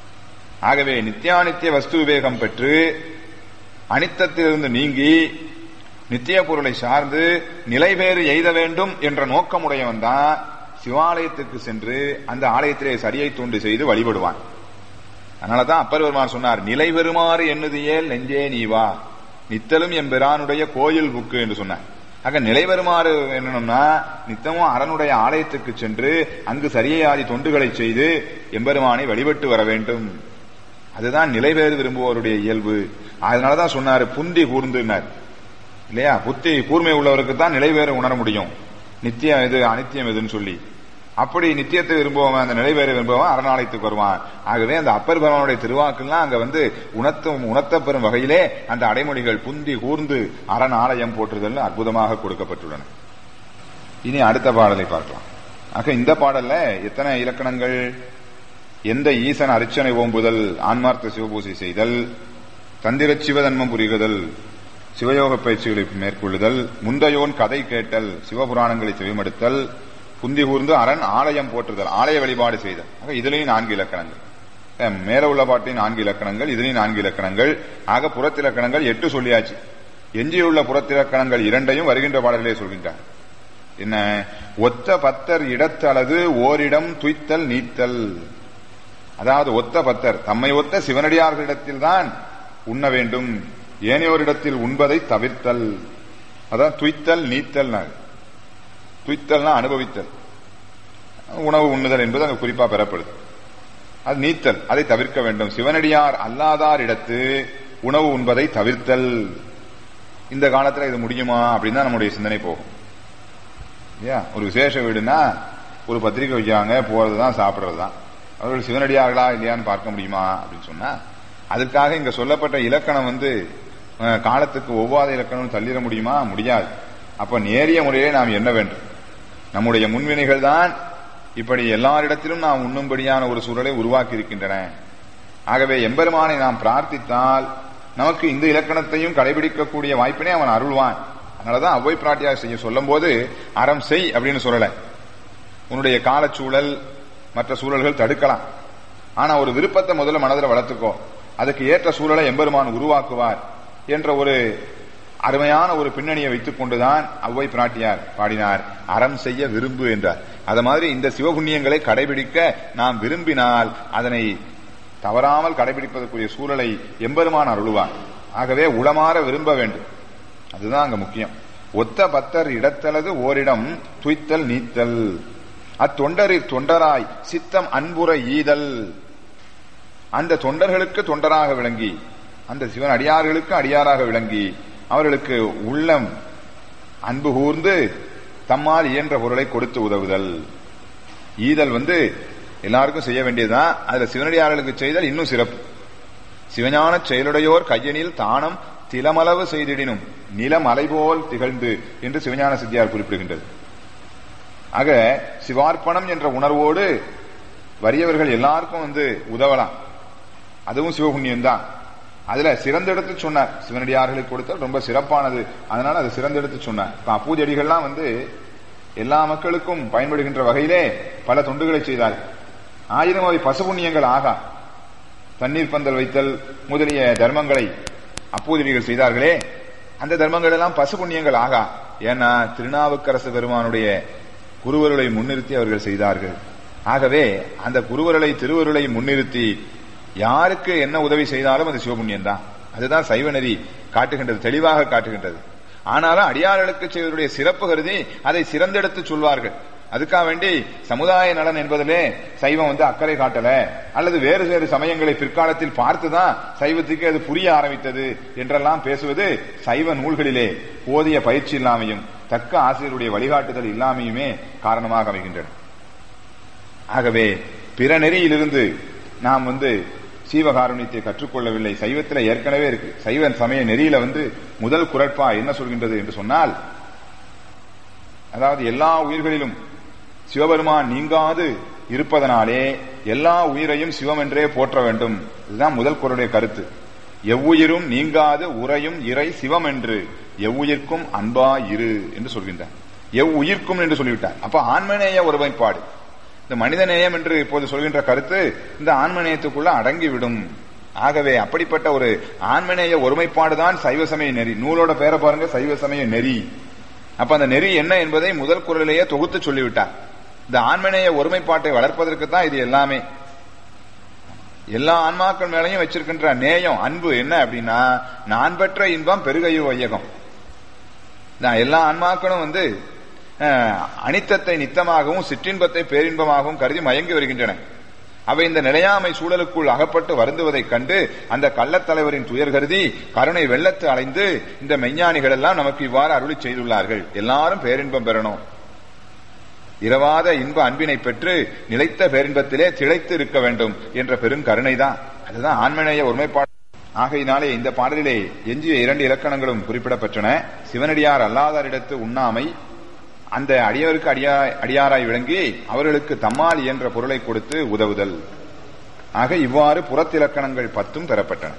ஆகவே நித்தியானித்திய வஸ்து விவேகம் பெற்று அனித்தத்திலிருந்து நீங்கி நித்திய பொருளை சார்ந்து நிலைவேறு எய்த வேண்டும் என்ற நோக்கமுடையவன் தான் சிவாலயத்துக்கு சென்று அந்த ஆலயத்திலே சரியை தோண்டு செய்து வழிபடுவான். அதனாலதான் அப்பர் பெருமான் சொன்னார், நிலை பெறுமாறு எண்ணுதியேல் நெஞ்சே நீவா நித்தலும் எம்பிரானுடைய கோயில் புக்கு என்று சொன்னார். ஆக நிலை பெறுமாறு என்னன்னா நித்தமும் அரனுடைய ஆலயத்துக்கு சென்று அங்கு சரியாதி தொண்டுகளை செய்து எம்பெருமானை வழிபட்டு வர வேண்டும். அதுதான் நிலைவேறு விரும்புவோருடைய இயல்பு. அதனாலதான் சொன்னாரு புந்தி கூர்ந்துனார் இல்லையா. புத்தி கூர்மை உள்ளவருக்கு தான் நிலைவேறு உணர முடியும், நித்தியம் எது அனித்தியம் எதுன்னு சொல்லி. அப்படி நித்தியத்தை விரும்புவவன், அந்த நிலைவேறு விரும்புவன் அரணாலயத்துக்கு வருவான். ஆகவே அந்த அப்பர் பெருமானுடைய திருவாக்கெல்லாம் அங்க வந்து உணர்த்தும் உணர்த்த பெறும் வகையிலே அந்த அடைமொழிகள் புந்தி கூர்ந்து அரண் ஆலயம் போற்றுதல் அற்புதமாக கொடுக்கப்பட்டுள்ளன. இனி அடுத்த பாடலை பார்க்கலாம். ஆக இந்த பாடல்ல எத்தனை இலக்கணங்கள்? எந்த ஈசன் அர்ச்சனை ஓம்புதல், ஆன்மார்த்த சிவபூசை செய்தல், தந்திர சிவதன்மம் புரிகுதல், சிவயோக பயிற்சிகளை மேற்கொள்ளுதல், முந்தையோன் கதை கேட்டல், சிவபுராணங்களை செவிமடுத்தல், புந்தி கூர்ந்து அரண் ஆலயம் போற்றுதல், ஆலய வழிபாடு செய்தல். இதுலயும் நான்கு இலக்கணங்கள். மேல உள்ள பாட்டின் நான்கு இலக்கணங்கள், இதுலயும் நான்கு இலக்கணங்கள். ஆக புறத்திலக்கணங்கள் எட்டு சொல்லியாச்சு. எஞ்சியுள்ள புறத்திலக்கணங்கள் இரண்டையும் வருகின்ற பாடல்களே சொல்கின்றார். என்ன? ஒத்த பத்தர் இடத்தளது ஓரிடம் துய்த்தல் நீத்தல். அதாவது ஒத்த பத்தர் தம்மை ஒத்த சிவனடியார்களிடத்தில் தான் உண்ண வேண்டும், ஏனையோரிடத்தில் உண்பதை தவிர்த்தல். அதான் துய்த்தல் நீத்தல். துய்த்தல்னா அனுபவித்தல், உணவு உண்ணுதல் என்பது அங்கு குறிப்பா பெறப்படுது. அது நீத்தல், அதை தவிர்க்க வேண்டும். சிவனடியார் அல்லாதார் இடத்து உணவு உண்பதை தவிர்த்தல். இந்த காலத்துல இது முடியுமா அப்படின்னு தான் நம்முடைய சிந்தனை போகும். ஒரு விசேஷ வீடுனா ஒரு பத்திரிகை வைக்கிறாங்க, போறதுதான் சாப்பிடுறதுதான். அவர்கள் சிவனடியார்களா இல்லையான்னு பார்க்க முடியுமா அப்படின்னு சொன்னா, அதுக்காக இங்க சொல்லப்பட்ட இலக்கணம் வந்து காலத்துக்கு ஒவ்வாத இலக்கணம் தள்ளிட முடியுமா? முடியாது. அப்ப நேரிய முறையிலே நாம் என்ன வேண்டும்? நம்முடைய முன்வினைகள் தான் இப்படி எல்லாரிடத்திலும் நாம் உண்ணும்படியான ஒரு சூழலை உருவாக்கி இருக்கின்றன. ஆகவே எம்பெருமானை நாம் பிரார்த்தித்தால் நமக்கு இந்த இலக்கணத்தையும் கடைபிடிக்கக்கூடிய வாய்ப்பினை அவன் அருள்வான். அதனாலதான் அவ்வை பிராட்டியார் செய்ய சொல்லும் போது அறம் செய் அப்படின்னு சொல்லல. உன்னுடைய காலச்சூழல் மற்ற சூழல்கள் தடுக்கலாம், ஆனா ஒரு விருப்பத்தை முதல்ல மனதில் வளர்த்துக்கோ, அதுக்கு ஏற்ற சூழலை எம்பெருமான் உருவாக்குவார் என்ற ஒரு அருமையான ஒரு பின்னணியை வைத்துக் கொண்டுதான் அவ்வை பிராட்டியார் பாடினார், அறம் செய்ய விரும்பு என்றார். அத மாதிரி இந்த சிவபுண்ணியங்களை கடைபிடிக்க நாம் விரும்பினால் அதனை தவறாமல் கடைபிடிப்பதற்குரிய சூழலை எம்பெருமான் அருள்வார். ஆகவே உளமாற விரும்ப வேண்டும், அதுதான் அங்க முக்கியம். ஒத்த பத்தர் இடத்தலது ஓரிடம் துய்த்தல் நீத்தல், அத்தொண்டரில் தொண்டராய் சித்தம் அன்புற ஈதல். அந்த தொண்டர்களுக்கு தொண்டராக விளங்கி, அந்த சிவன் அடியார்களுக்கு அடியாராக விளங்கி, அவர்களுக்கு உள்ளம் அன்பு கூர்ந்து தம்மால் இயன்ற பொருளை கொடுத்து உதவுதல். ஈதல் வந்து எல்லாருக்கும் செய்ய வேண்டியதுதான். அதுல சிவனடியார்களுக்கு செய்தல் இன்னும் சிறப்பு. சிவஞான செயலுடையோர் கையனில் தானம் திலமளவு செய்திடினும் நிலம் அலைபோல் திகழ்ந்து என்று சிவஞான சித்தியார் குறிப்பிடுகின்றது. ஆக சிவார்ப்பணம் என்ற உணர்வோடு வறியவர்கள் எல்லாருக்கும் வந்து உதவலாம், அதுவும் சிவபுண்ணியம் தான். அதுல சிறந்தெடுத்து சொன்னார், சிவனடியார்களுக்கு கொடுத்தால் ரொம்ப சிறப்பானது, அதனால அது சிறந்தெடுத்து சொன்னார். அப்பூஜடிகள்லாம் வந்து எல்லா மக்களுக்கும் பயன்படுகின்ற வகையிலே பல தொண்டுகளை செய்தார்கள். ஆயிரம் அவை பசுபுண்ணியங்கள் ஆகா. தண்ணீர் பந்தல் வைத்தல் முதலிய தர்மங்களை அப்பூஜடிகள் செய்தார்களே, அந்த தர்மங்கள் எல்லாம் பசுபுண்ணியங்கள் ஆகா. ஏன்னா திருநாவுக்கரசு பெருமானுடைய குருவருளை முன்னிறுத்தி அவர்கள் செய்தார்கள். ஆகவே அந்த குருவருளை திருவருளை முன்னிறுத்தி யாருக்கு என்ன உதவி செய்தாலும் அது சிவபுண்ணியம் தான். அதுதான் சைவ நெறி காட்டுகின்றது, தெளிவாக காட்டுகின்றது. ஆனாலும் அடியார்களுக்கு செய்வதற்குரிய சிறப்பு கருதி அதை சிறந்தெடுத்து சொல்வார்கள். அதுக்காக வேண்டி சமுதாய நலன் என்பதிலே சைவம் வந்து அக்கறை காட்டல, அல்லது வேறு வேறு சமயங்களை பிற்காலத்தில் பார்த்துதான் சைவத்துக்கு அது புரிய ஆரம்பித்தது என்றெல்லாம் பேசுவது சைவ நூல்களிலே போதிய பயிற்சி இல்லாமையும் தக்க ஆசிரியருடைய வழிகாட்டுதல் இல்லாமையுமே காரணமாக அமைகின்றன. ஆகவே பிற நெறியிலிருந்து நாம் வந்து சீவகாருண்யத்தை கற்றுக்கொள்ளவில்லை. சைவத்தில் ஏற்கனவே இருக்கு. சைவ சமய நெறியில வந்து முதல் குறட்பா என்ன சொல்கின்றது என்று சொன்னால், அதாவது எல்லா உயிர்களிலும் சிவபெருமான் நீங்காது இருப்பதனாலே எல்லா உயிரையும் சிவம் என்றே போற்ற வேண்டும். இதுதான் முதல் குறளுடைய கருத்து. எவ்வுயிரும் நீங்காது உரையும் இறை சிவம் என்று எவ்வுயிர்க்கும் அன்பா இரு என்று சொல்கின்றார். எவ்வுயிர்க்கும் என்று சொல்லிவிட்டார். அப்ப ஆன்மநேய ஒருமைப்பாடு, இந்த மனித நேயம் என்று இப்போது சொல்கின்ற கருத்து இந்த ஆன்மநேயத்துக்குள்ள அடங்கிவிடும். ஆகவே அப்படிப்பட்ட ஒரு ஆன்மநேய ஒருமைப்பாடுதான் சைவ சமய நெறி. நூலோட பேரை பாருங்க, சைவ சமய நெறி. அப்ப அந்த நெறி என்ன என்பதை முதல் குறளிலேயே தொகுத்து சொல்லிவிட்டார். இந்த ஆன்மநேய ஒருமைப்பாட்டை வளர்ப்பதற்கு தான் இது எல்லாமே. எல்லா ஆன்மாக்கள் மேலையும் வச்சிருக்கின்ற நேயம் அன்பு என்ன அப்படின்னா, நான் பெற்ற இன்பம் பெருகையோ வையகம். எல்லா ஆன்மாக்களும் வந்து அனித்தத்தை நித்தமாகவும் சிற்றின்பத்தை பேரின்பமாகவும் கருதி மயங்கி வருகின்றன. அவை இந்த நிலையாமை சூழலுக்குள் அகப்பட்டு வருந்துவதைக் கண்டு அந்த கள்ளத்தலைவரின் துயர் கருதி கருணை வெள்ளத்து அலைந்து இந்த மெஞ்ஞானிகள் எல்லாம் நமக்கு இவ்வாறு அருளி செய்துள்ளார்கள். எல்லாரும் பேரின்பம் பெறணும், இரவாத இன்ப அன்பினை பெற்று நிலைத்த பேரின்பத்திலே திளைத்து இருக்க வேண்டும் என்ற பெரும் கருணை தான். அதுதான் ஆன்மநேய ஒருமைப்பாடு. ஆகையினாலே இந்த பாடலிலே எஞ்சிய இரண்டு இலக்கணங்களும் குறிப்பிடப்பட்டன. சிவனடியார் அல்லாதாரிடத்து உண்ணாமை, அந்த அடியவருக்கு அடியா அடியாராய் விளங்கி அவர்களுக்கு தம்மால் இயன்ற பொருளை கொடுத்து உதவுதல். ஆக இவ்வாறு புறத்திலக்கணங்கள் பத்தும் பெறப்பட்டன.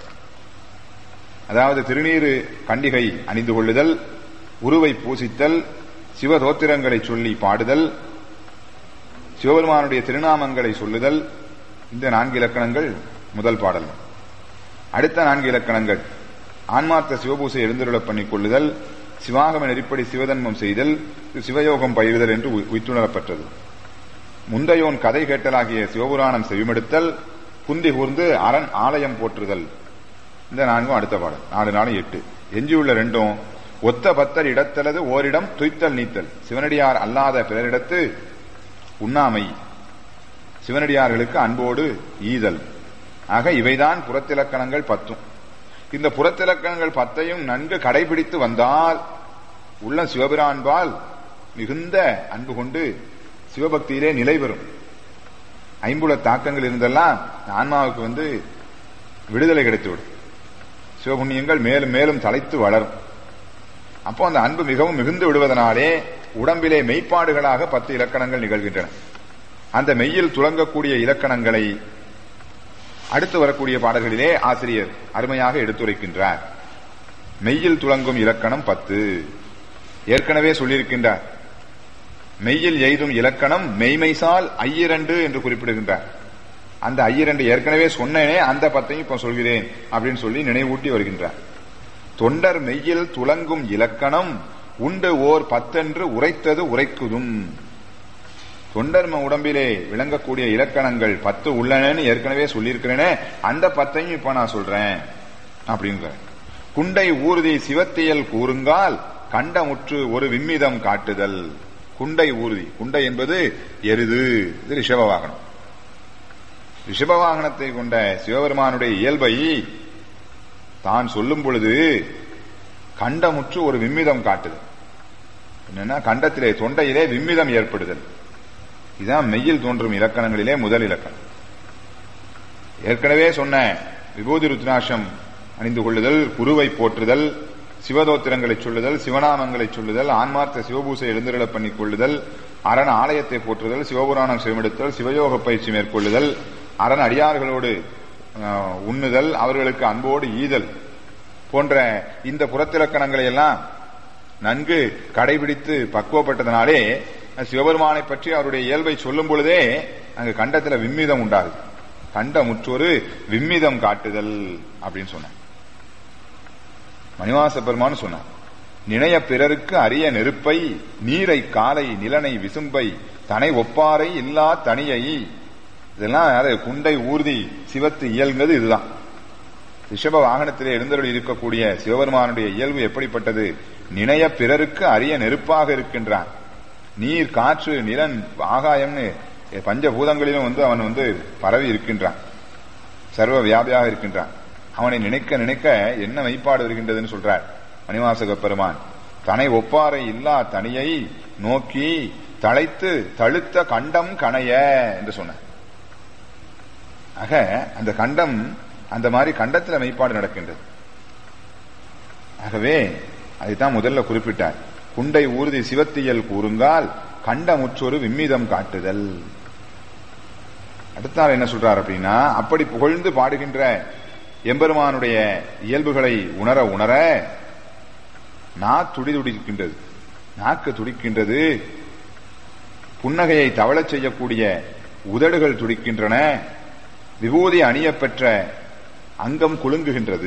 அதாவது திருநீறு கண்டிகை அணிந்து கொள்ளுதல், உருவை பூசித்தல், சிவதோத்திரங்களை சொல்லி பாடுதல், சிவபெருமானுடைய திருநாமங்களை சொல்லுதல், இந்த நான்கு இலக்கணங்கள் முதல் பாடல். அடுத்த நான்கு இலக்கணங்கள் ஆன்மார்த்த சிவபூசை எழுந்துருளப் பண்ணிக் கொள்ளுதல், சிவாகம நெறிப்படி சிவதன்மம் செய்தல், சிவயோகம் பயிர்தல் என்று உய்த்துணரப்பட்டது. முந்தையோன் கதை கேட்டலாகிய சிவபுராணம் செவிமெடுத்தல், குந்தி கூர்ந்து அரண் ஆலயம் போற்றுதல். இந்த நான்கும் அடுத்த பாடல். நாலு நாளும் எட்டு. எஞ்சியுள்ள ரெண்டும் ஒத்த பத்தர் இடத்தலது ஓரிடம் துய்த்தல் நீத்தல். சிவனடியார் அல்லாத பிறரிடத்து உண்ணாமை, சிவனடியார்களுக்கு அன்போடு ஈதல். ஆக இவைதான் புறத்திலக்கணங்கள் பத்தும். இந்த புறத்திலக்கணங்கள் பத்தையும் நன்கு கடைபிடித்து வந்தால் உள்ள சிவபிரான்பால் மிகுந்த அன்பு கொண்டு சிவபக்தியிலே நிலை பெறும். ஐம்புல தாக்கங்கள் இருந்தெல்லாம் ஆன்மாவுக்கு வந்து விடுதலை கிடைத்துவிடும். சிவபுண்ணியங்கள் மேலும் மேலும் தலைத்து வளரும். அப்போ அந்த அன்பு மிகவும் மிகுந்து விடுவதனாலே உடம்பிலே மெய்ப்பாடுகளாக பத்து இலக்கணங்கள் நிகழ்கின்றன. அந்த மெய்யில் துலங்கக்கூடிய இலக்கணங்களை அடுத்து வரக்கூடிய பாடல்களிலே ஆசிரியர் அருமையாக எடுத்துரைக்கின்றார். மெய்யில் துலங்கும் இலக்கணம் பத்து ஏற்கனவே சொல்லியிருக்கின்றார். மெய்யில் எய்தும் இலக்கணம் மெய்மைசால் ஐயிரண்டு என்று குறிப்பிடுகின்றார். அந்த ஐயிரண்டு ஏற்கனவே சொன்னேனே, அந்த பத்தையும் இப்ப சொல்கிறேன் அப்படின்னு சொல்லி நினைவூட்டி வருகின்றார். தொண்டர் மெய்யில் துலங்கும் இலக்கணம் உண்டு ஓர் பத்தென்று உரைத்தது உரைக்குதும். தொண்டர் உடம்பிலே விளங்கக்கூடிய இலக்கணங்கள் பத்து உள்ளனன்னு ஏற்கனவே சொல்லியிருக்கிறேனே, அந்த பத்தையும் இப்ப நான் சொல்றேன் அப்படிங்கிற. குண்டை ஊர்தி சிவத்தியல் கூறுங்கால் கண்டமுற்று ஒரு விம்மிதம் காட்டுதல். குண்டை ஊர்தி, குண்டை என்பது எருது, இது ரிஷப வாகனம். ரிஷப வாகனத்தை கொண்ட சிவபெருமானுடைய இயல்பை தான் சொல்லும் பொழுது கண்டமுற்று ஒரு விம்மிதம் காட்டுதல். என்னன்னா கண்டத்திலே தொண்டையிலே விம்மிதம் ஏற்படுதல். இதுதான் மெய்யில் தோன்றும் இலக்கணங்களிலே முதல் இலக்கணம். ஏற்கனவே சொன்ன விபூதி ருத்ராட்சம் அணிந்து கொள்ளுதல், குருவை போற்றுதல், சிவதோத்திரங்களை சொல்லுதல், சிவநாமங்களை சொல்லுதல், ஆன்மார்த்த சிவபூசை எழுந்திரள பண்ணிக் கொள்ளுதல், அரண் ஆலயத்தை போற்றுதல், சிவபுராணம் சிவமெடுத்தல், சிவயோக பயிற்சி மேற்கொள்ளுதல், அரண் அடியார்களோடு உண்ணுதல், அவர்களுக்கு அன்போடு ஈதல் போன்ற இந்த புறத்திலக்கணங்களை எல்லாம் நன்கு கடைபிடித்து பக்குவப்பட்டதனாலே சிவபெருமானை பற்றி அவருடைய இயல்பை சொல்லும் பொழுதே அங்கு கண்டத்தில் விம்மிதம் உண்டாகுது. கண்டமுற்றொரு விம்மிதம் காட்டுதல் அப்படின்னு சொன்னார். மணிவாச பெருமான் சொன்னார், நினைய பிறருக்கு அரிய நெருப்பை நீரை காலை நிலனை விசும்பை தனை ஒப்பாரை இல்லா தனியை. இதெல்லாம் யாரு? குண்டை ஊர்தி சிவத்து இயல்கிறது இதுதான். ரிஷப வாகனத்திலே எழுந்தருள் இருக்கக்கூடிய சிவபெருமானுடைய இயல்பு எப்படிப்பட்டது? நினைய பிறருக்கு அரிய நெருப்பாக இருக்கின்றான். நீர், காற்று, நிலன், ஆகாயம்னு பஞ்சபூதங்களிலும் வந்து அவன் வந்து பரவி இருக்கின்றான், சர்வ வியாபியாக இருக்கின்றான். அவனை நினைக்க நினைக்க என்ன மெய்ப்பாடு வருகின்றதுன்னு சொல்றார் மணிவாசக பெருமான். தனை ஒப்பாரை இல்லா தனியை நோக்கி தழைத்து தழுத்த கண்டம் கணைய என்று சொன்னார். ஆக அந்த கண்டம், அந்த மாதிரி கண்டத்தில் மெய்ப்பாடு நடக்கின்றது. ஆகவே அதைத்தான் முதல்ல குறிப்பிட்டார். குண்டை ஊர்தி சிவத்தியல் கூறுங்கால் கண்டமுற்றொரு விம்மிதம் காட்டுதல். அடுத்தால் என்ன சொல்றார் அப்படின்னா, அப்படி புகழ்ந்து பாடுகின்ற எம்பெருமானுடைய இயல்புகளை உணர உணர நா துடி துடிக்கின்றது, நாக்கு துடிக்கின்றது, புன்னகையை தவளச் செய்யக்கூடிய உதடுகள் துடிக்கின்றன, விபூதி அணிய பெற்ற அங்கம் குலுங்குகின்றது.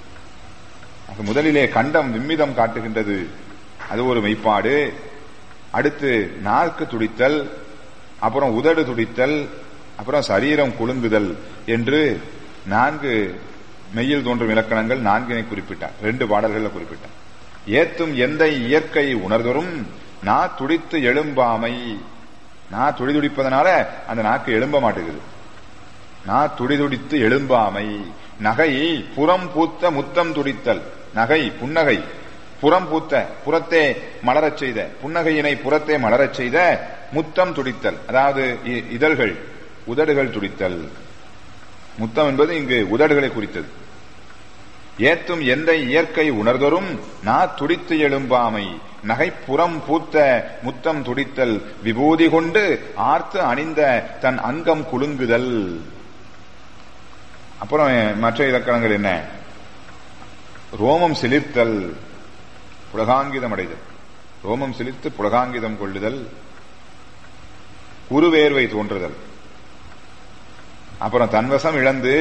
முதலிலே கண்டம் விம்மிதம் காட்டுகின்றது, அது ஒரு மெய்ப்பாடு. அடுத்து நாக்கு துடித்தல், அப்புறம் உதடு துடித்தல், அப்புறம் சரீரம் குலுங்குதல் என்று நான்கு மெய்யில் தோன்றும் இலக்கணங்கள் நான்கினை குறிப்பிட்டார். ரெண்டு பாடல்கள் குறிப்பிட்டார். ஏத்தும் எந்த இயற்கை உணர்தரும் நா துடித்து எழும்பாமை. நா துடி துடிப்பதனால அந்த நாக்கு எழும்ப மாட்டேங்குது. நா துடி துடித்து எழும்பாமை. நகை புறம் பூத்த முத்தம் துடித்தல். நகை புன்னகை புறம் பூத்த, புறத்தே மலரச் செய்த, புன்னகையினை புறத்தே மலரச் செய்த முத்தம் துடித்தல், அதாவது இதழ்கள், உதடுகள் துடித்தல். முத்தம் என்பது இங்கு உதடுகளை குறித்தது. ஏத்தும் எந்த இயற்கை உணர்தரும் நா துடித்து எழும்பாமை. நகை புறம் பூத்த முத்தம் துடித்தல், விபூதி கொண்டு ஆர்த்து அணிந்த தன் அங்கம் குலுங்குதல். அப்புறம் மற்ற இலக்கணங்கள் என்ன? ரோமம் சிலிர்த்தல், புலகாங்கிதம் அடைதல், ரோமம் சிலிர்த்து புலகாங்கிதம் கொள்ளுதல், குருவேர்வை தோன்றுதல், அப்புறம் தன்வசம் இழந்து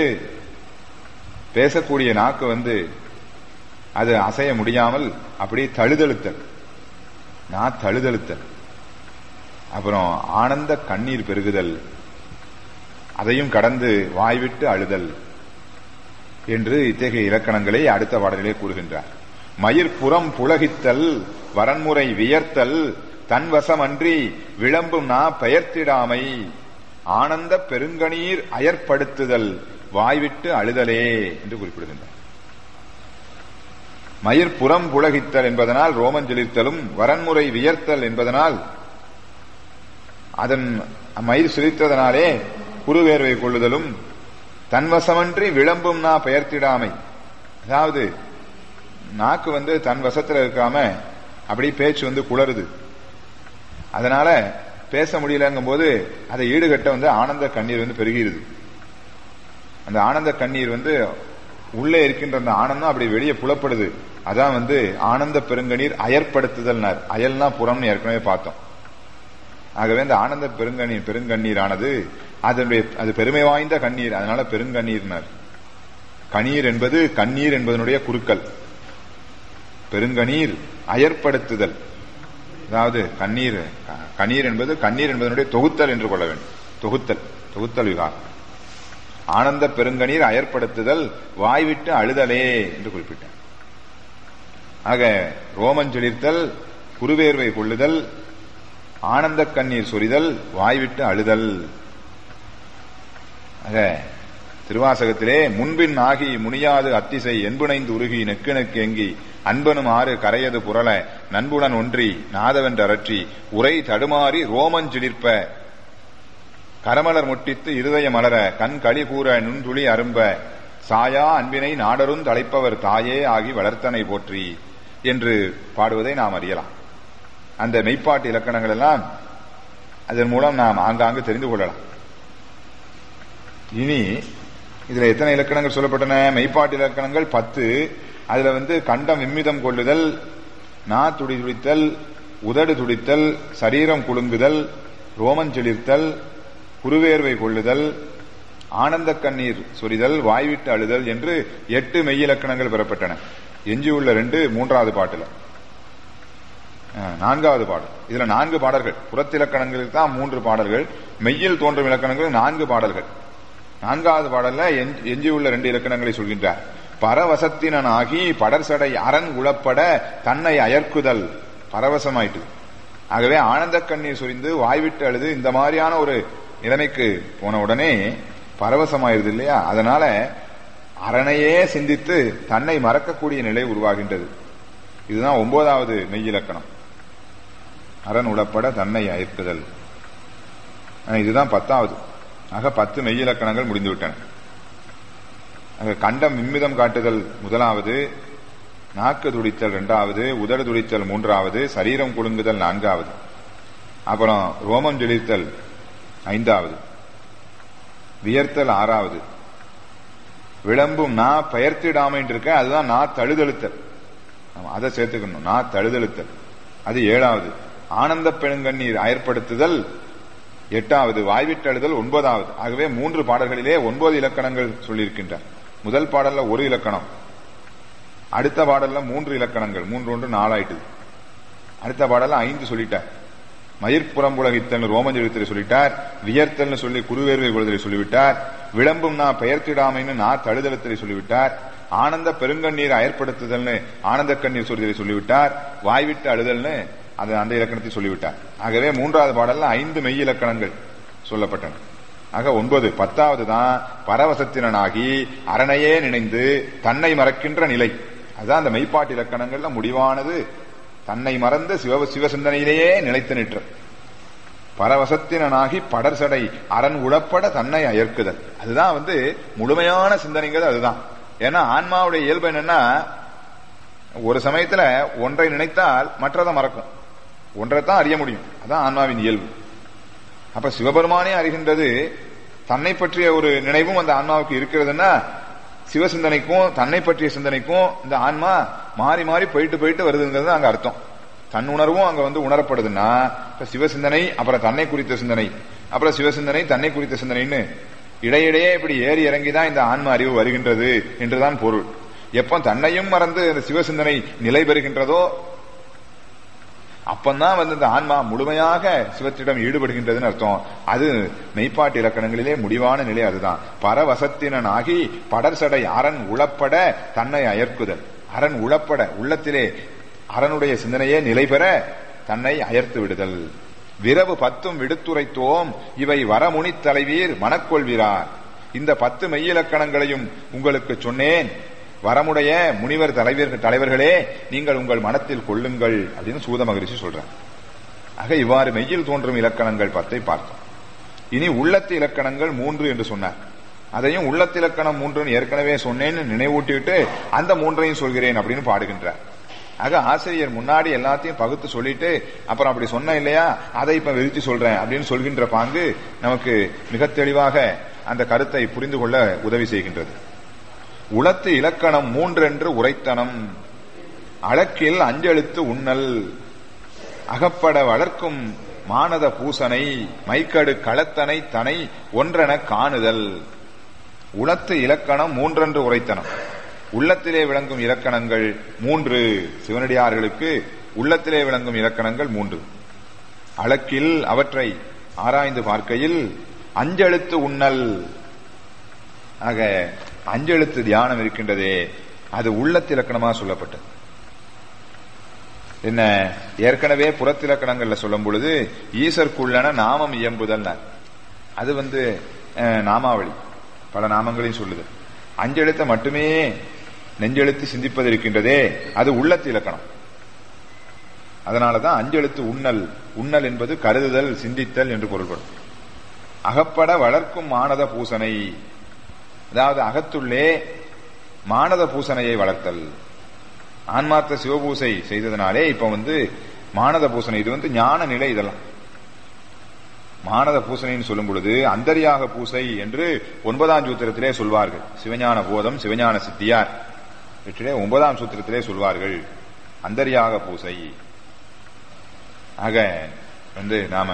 பேசக்கூடிய நாக்கு வந்து அது அசைய முடியாமல் அப்படியே தழுதழுத்தல், நான் தழுதழுத்தல், அப்புறம் ஆனந்த கண்ணீர் பெருகுதல், அதையும் கடந்து வாய்விட்டு அழுதல் என்று இத்தகைய இலக்கணங்களை அடுத்த பாடலிலே கூறுகின்றார். மயிர்புறம் புலகித்தல், வரன்முறை வியர்த்தல், தன்வசமன்றி விளம்பும் நா பெயர்த்திடாமை, ஆனந்த பெருங்கணீர் அயற்படுத்துதல், வாய்விட்டு அழுதலே என்று குறிப்பிடுகின்றார். மயிர்புறம் புலகித்தல் என்பதனால் ரோமஞ்சலித்தலும், வரன்முறை வியர்த்தல் என்பதனால் அதன் மயிர் சிரித்ததனாலே குருவேர்வை கொள்ளுதலும், தன்வசமன்றி விளம்பும் நா பெயர்த்திடாமை, அதாவது நாக்கு வந்து தன் வசத்துல இருக்காம அப்படி பேச்சு வந்து குளறுது. அதனால பேச முடியலங்கும் போது அதை ஈடுகட்ட வந்து ஆனந்த கண்ணீர் வந்து பெருகிடுது. அந்த ஆனந்த கண்ணீர் வந்து உள்ளே இருக்கின்ற அந்த ஆனந்தம் அப்படி வெளியே புலப்படுது. அதான் வந்து ஆனந்த பெருங்கண்ணீர் அயற்படுத்துதல். அயல்னா புறம்னு ஏற்கனவே பார்த்தோம். ஆகவே இந்த ஆனந்த பெருங்கண்ணீர் பெருங்கண்ணீரானது அதனுடைய அது பெருமை வாய்ந்த கண்ணீர். அதனால பெருங்கண்ணீர்னார். கண்ணீர் என்பது கண்ணீர் என்பதனுடைய குறுக்கல். பெருங்கண்ணீர் அயற்படுத்துதல். அதாவது கண்ணீர் கண்ணீர் என்பது கண்ணீர் என்பதனுடைய தொகுத்தல் என்று கொள்ள வேண்டும். தொகுத்தல் தொகுத்தல் விகாரம். ஆனந்த பெருங்கண்ணீர் அயற்படுத்துதல் வாய்விட்டு அழுதலே என்று குறிப்பிட்டார். ஆக ரோமஞ்சொலித்தல், குருவேர்வை கொள்ளுதல், ஆனந்த கண்ணீர் சொரிதல், வாய்விட்டு அழுதல். ஆக திருவாசகத்திலே முன்பின் ஆகி முனியாது அத்திசை என்புனைந்து உருகி நெக்கு நெக்கு எங்கி அன்பனும் ஆறு கரையது புரள நண்புடன் ஒன்றி நாதவென்றரற்றி உரை தடுமாறி ரோமஞ்சிலிர்ப்ப கரமலர் முட்டித்து இருதய மலர கண் களி கூற நுண்துளி அரும்ப சாயா அன்பினை நாடரும் தலைப்பவர் தாயே ஆகி வளர்த்தனை போற்றி என்று பாடுவதை நாம் அறியலாம். அந்த மெய்ப்பாட்டு இலக்கணங்கள் எல்லாம் அதன் மூலம் நாம் ஆங்காங்கு தெரிந்து கொள்ளலாம். இனி இதுல எத்தனை இலக்கணங்கள் சொல்லப்பட்டன? மெய்ப்பாட்டு இலக்கணங்கள் பத்து. அதுல வந்து கண்டம் விம்மிதம் கொள்ளுதல், நா துடி துடித்தல், உதடு துடித்தல், சரீரம் குலுங்குதல், ரோமஞ்செலிர்த்தல், குருவேர்வை கொள்ளுதல், ஆனந்த கண்ணீர் சொரிதல், வாய்விட்டு அழுதல் என்று எட்டு மெய்யிலக்கணங்கள் பெறப்பட்டன. எஞ்சியுள்ள ரெண்டு மூன்றாவது பாட்டுல, நான்காவது பாடல். இதுல நான்கு பாடல்கள். புறத்திலக்கணங்களுக்கு தான் மூன்று பாடல்கள், மெய்யில் தோன்றும் இலக்கணங்கள் நான்கு பாடல்கள். நான்காவது பாடல்ல எஞ்சியுள்ள ரெண்டு இலக்கணங்களை சொல்கின்றார். பரவசத்தினாகி படர்சடை அரண் உளப்பட தன்னை அயர்க்குதல். பரவசமாயிட்டு. ஆகவே ஆனந்த கண்ணீர் சொரிந்து வாய்விட்டு அழுது இந்த மாதிரியான ஒரு நிலைமைக்கு போன உடனே பரவசமாயிருது இல்லையா? அதனால அரணையே சிந்தித்து தன்னை மறக்கக்கூடிய நிலை உருவாகின்றது. இதுதான் ஒன்பதாவது மெய்யிலக்கணம். அரண் உளப்பட தன்னை அயர்க்குதல். இதுதான் பத்தாவது. ஆக பத்து மெய்யிலக்கணங்கள் முடிந்துவிட்டன. கண்டம் விம்மிதம் காட்டுதல் முதலாவது, நாக்கு துடித்தல் இரண்டாவது, உதடு துடித்தல் மூன்றாவது, சரீரம் குலுங்குதல் நான்காவது, அப்புறம் ரோமம் ஜொலித்தல் ஐந்தாவது, வியர்த்தல் ஆறாவது, விளம்பும் நா பெயர்த்திடாமை இருக்க அதுதான் நா தழுதழுத்தல். அதை சேர்த்துக்கணும். நா தழுதழுத்தல் அது ஏழாவது, ஆனந்த பெருங்கண்ணீர் அயற்படுத்துதல் எட்டாவது, வாய்விட்டழுதல் ஒன்பதாவது. ஆகவே மூன்று பாடல்களிலே ஒன்பது இலக்கணங்கள் சொல்லியிருக்கின்றார். முதல் பாடல்ல ஒரு இலக்கணம், அடுத்த பாடல்ல மூன்று இலக்கணங்கள், மூன்று ஒன்று நாலாயிட்டு. அடுத்த பாடல்ல ஐந்து சொல்லிட்டார். மயிர்ப்புறம்புலகித்தல் ரோமஞ்செழுத்தலை சொல்லிட்டார், வியர்த்தல்னு சொல்லி குருவேர்வை கொள்தலை சொல்லிவிட்டார், விளம்பும் நா பெயர்த்திடாமைன்னு நா தழுதலத்தை சொல்லிவிட்டார், ஆனந்த பெருங்கண்ணீர் அயற்படுத்துதல்னு ஆனந்த கண்ணீர் சொல்லிதலை சொல்லிவிட்டார், வாய்விட்டு அழுதல்னு அது அந்த இலக்கணத்தை சொல்லிவிட்டார். ஆகவே மூன்றாவது பாடல்ல ஐந்து மெய் இலக்கணங்கள் சொல்லப்பட்டன. ஆக ஒன்பது. பத்தாவது தான் பரவசத்தினாகி அரணையே நினைந்து தன்னை மறக்கின்ற நிலை. அதுதான் அந்த மெய்ப்பாட்டு இலக்கணங்கள்ல முடிவானது. தன்னை மறந்து சிவ சிவசிந்தனையிலேயே நிலைத்து நிற்ற பரவசத்தினாகி படர்சடை அரண் உளப்பட தன்னை அயர்க்குதல். அதுதான் வந்து முழுமையான சிந்தனைங்கிறது. அதுதான். ஏன்னா ஆன்மாவுடைய இயல்பு என்னன்னா, ஒரு சமயத்துல ஒன்றை நினைத்தால் மற்றதை மறக்கும், ஒன்றைத்தான் அறிய முடியும். அதான் ஆன்மாவின் இயல்பு. அப்ப சிவபெருமானே அறிகின்றது. தன்னை பற்றிய ஒரு நினைவும் அந்த ஆன்மாவுக்கு இருக்கிறதுன்னா, சிவசிந்தனைக்கும் தன்னை பற்றிய சிந்தனைக்கும் இந்த ஆன்மா மாறி மாறி போயிட்டு போயிட்டு வருதுங்கிறது அங்க அர்த்தம். தன் உணர்வும் அங்க வந்து உணரப்படுதுன்னா, சிவசிந்தனை அப்புறம் தன்னை குறித்த சிந்தனை, அப்புறம் சிவசிந்தனை தன்னை குறித்த சிந்தனைன்னு இடையிடையே இப்படி ஏறி இறங்கிதான் இந்த ஆன்ம அறிவு வருகின்றது என்றுதான் பொருள். எப்ப தன்னையும் மறந்து இந்த சிவசிந்தனை நிலை பெறுகின்றதோ அப்பந்தான் வந்து இந்த ஆன்மா முழுமையாக சிவத்திடம் ஈடுபடுகின்றதுன்னு அர்த்தம். அது மெய்ப்பாட்டு இலக்கணங்களிலே முடிவான நிலை. அதுதான் பரவசத்தினாகி படர்சடை அரண் உளப்பட தன்னை அயர்க்குதல். அரண் உளப்பட உள்ளத்திலே அரனுடைய சிந்தனையே நிலை பெற தன்னை அயர்த்து விடுதல். விரவு பத்தும் விடுத்துரைத்தோம் இவை வரமுனி தலைவீர் மனக்கொள்வீரார். இந்த பத்து மெய்யிலக்கணங்களையும் உங்களுக்கு சொன்னேன், வரமுடைய முனிவர் தலைவர் தலைவர்களே நீங்கள் உங்கள் மனத்தில் கொள்ளுங்கள் அப்படின்னு சூத மகரிஷி சொல்றார். ஆக இவ்வாறு மெய்யில் தோன்றும் இலக்கணங்கள் பத்தை பார்த்தோம். இனி உள்ளத்து இலக்கணங்கள் மூன்று என்று சொன்னார். அதையும் உள்ளத்திலக்கணம் மூன்றுன்னு ஏற்கனவே சொன்னேன்னு நினைவூட்டிவிட்டு அந்த மூன்றையும் சொல்கிறேன் அப்படின்னு பாடுகின்றார். ஆக ஆசிரியர் முன்னாடி எல்லாத்தையும் பகுத்து சொல்லிட்டு அப்புறம் அப்படி சொன்ன இல்லையா அதை இப்ப விரிச்சு சொல்றேன் அப்படின்னு சொல்கின்ற பாங்கு நமக்கு மிக தெளிவாக அந்த கருத்தை புரிந்து கொள்ள உதவி செய்கின்றது. உளத்து இலக்கணம் மூன்றென்று உரைத்தனம் அழக்கில் அஞ்செழுத்து உண்ணல் அகப்பட வளர்க்கும் மானத பூசனை மைக்கடு களத்தனை தனை ஒன்றென காணுதல். உளத்து இலக்கணம் மூன்றென்று உரைத்தனம், உள்ளத்திலே விளங்கும் இலக்கணங்கள் மூன்று. சிவனடியார்களுக்கு உள்ளத்திலே விளங்கும் இலக்கணங்கள் மூன்று. அழக்கில் அவற்றை ஆராய்ந்து பார்க்கையில் அஞ்செழுத்து உண்ணல், ஆக அஞ்செழுத்து தியானம் இருக்கின்றதே அது உள்ளத்திலக்கணமா சொல்லப்பட்டது. என்ன ஏற்கனவே புறத்திலக்கணங்கள்ல சொல்லும் பொழுது ஈசற்குள்ளன நாமம் இயம்புதல், அது வந்து நாமாவளி பல நாமங்களையும் சொல்லுது. அஞ்செழுத்தை மட்டுமே நெஞ்செழுத்து சிந்திப்பது இருக்கின்றதே அது உள்ளத்திலக்கணம். அதனாலதான் அஞ்செழுத்து உண்ணல், உண்ணல் என்பது கருதுதல் சிந்தித்தல் என்று பொருள்படும். அகப்பட வளர்க்கும் மானத பூசனை, அதாவது அகத்துள்ளே மானத பூசனையை வளர்த்தல். ஆன்மார்த்த சிவபூசை செய்ததனாலே இப்ப வந்து மானத பூசனை, இது வந்து ஞான நிலை. இதெல்லாம் மானத பூசனைன்னு சொல்லும் பொழுது அந்தரியாக பூசை என்று ஒன்பதாம் சூத்திரத்திலே சொல்வார்கள். சிவஞான போதம் சிவஞான சித்தியார் இவற்றிலே ஒன்பதாம் சூத்திரத்திலே சொல்வார்கள் அந்தரியாக பூசை. ஆக வந்து நாம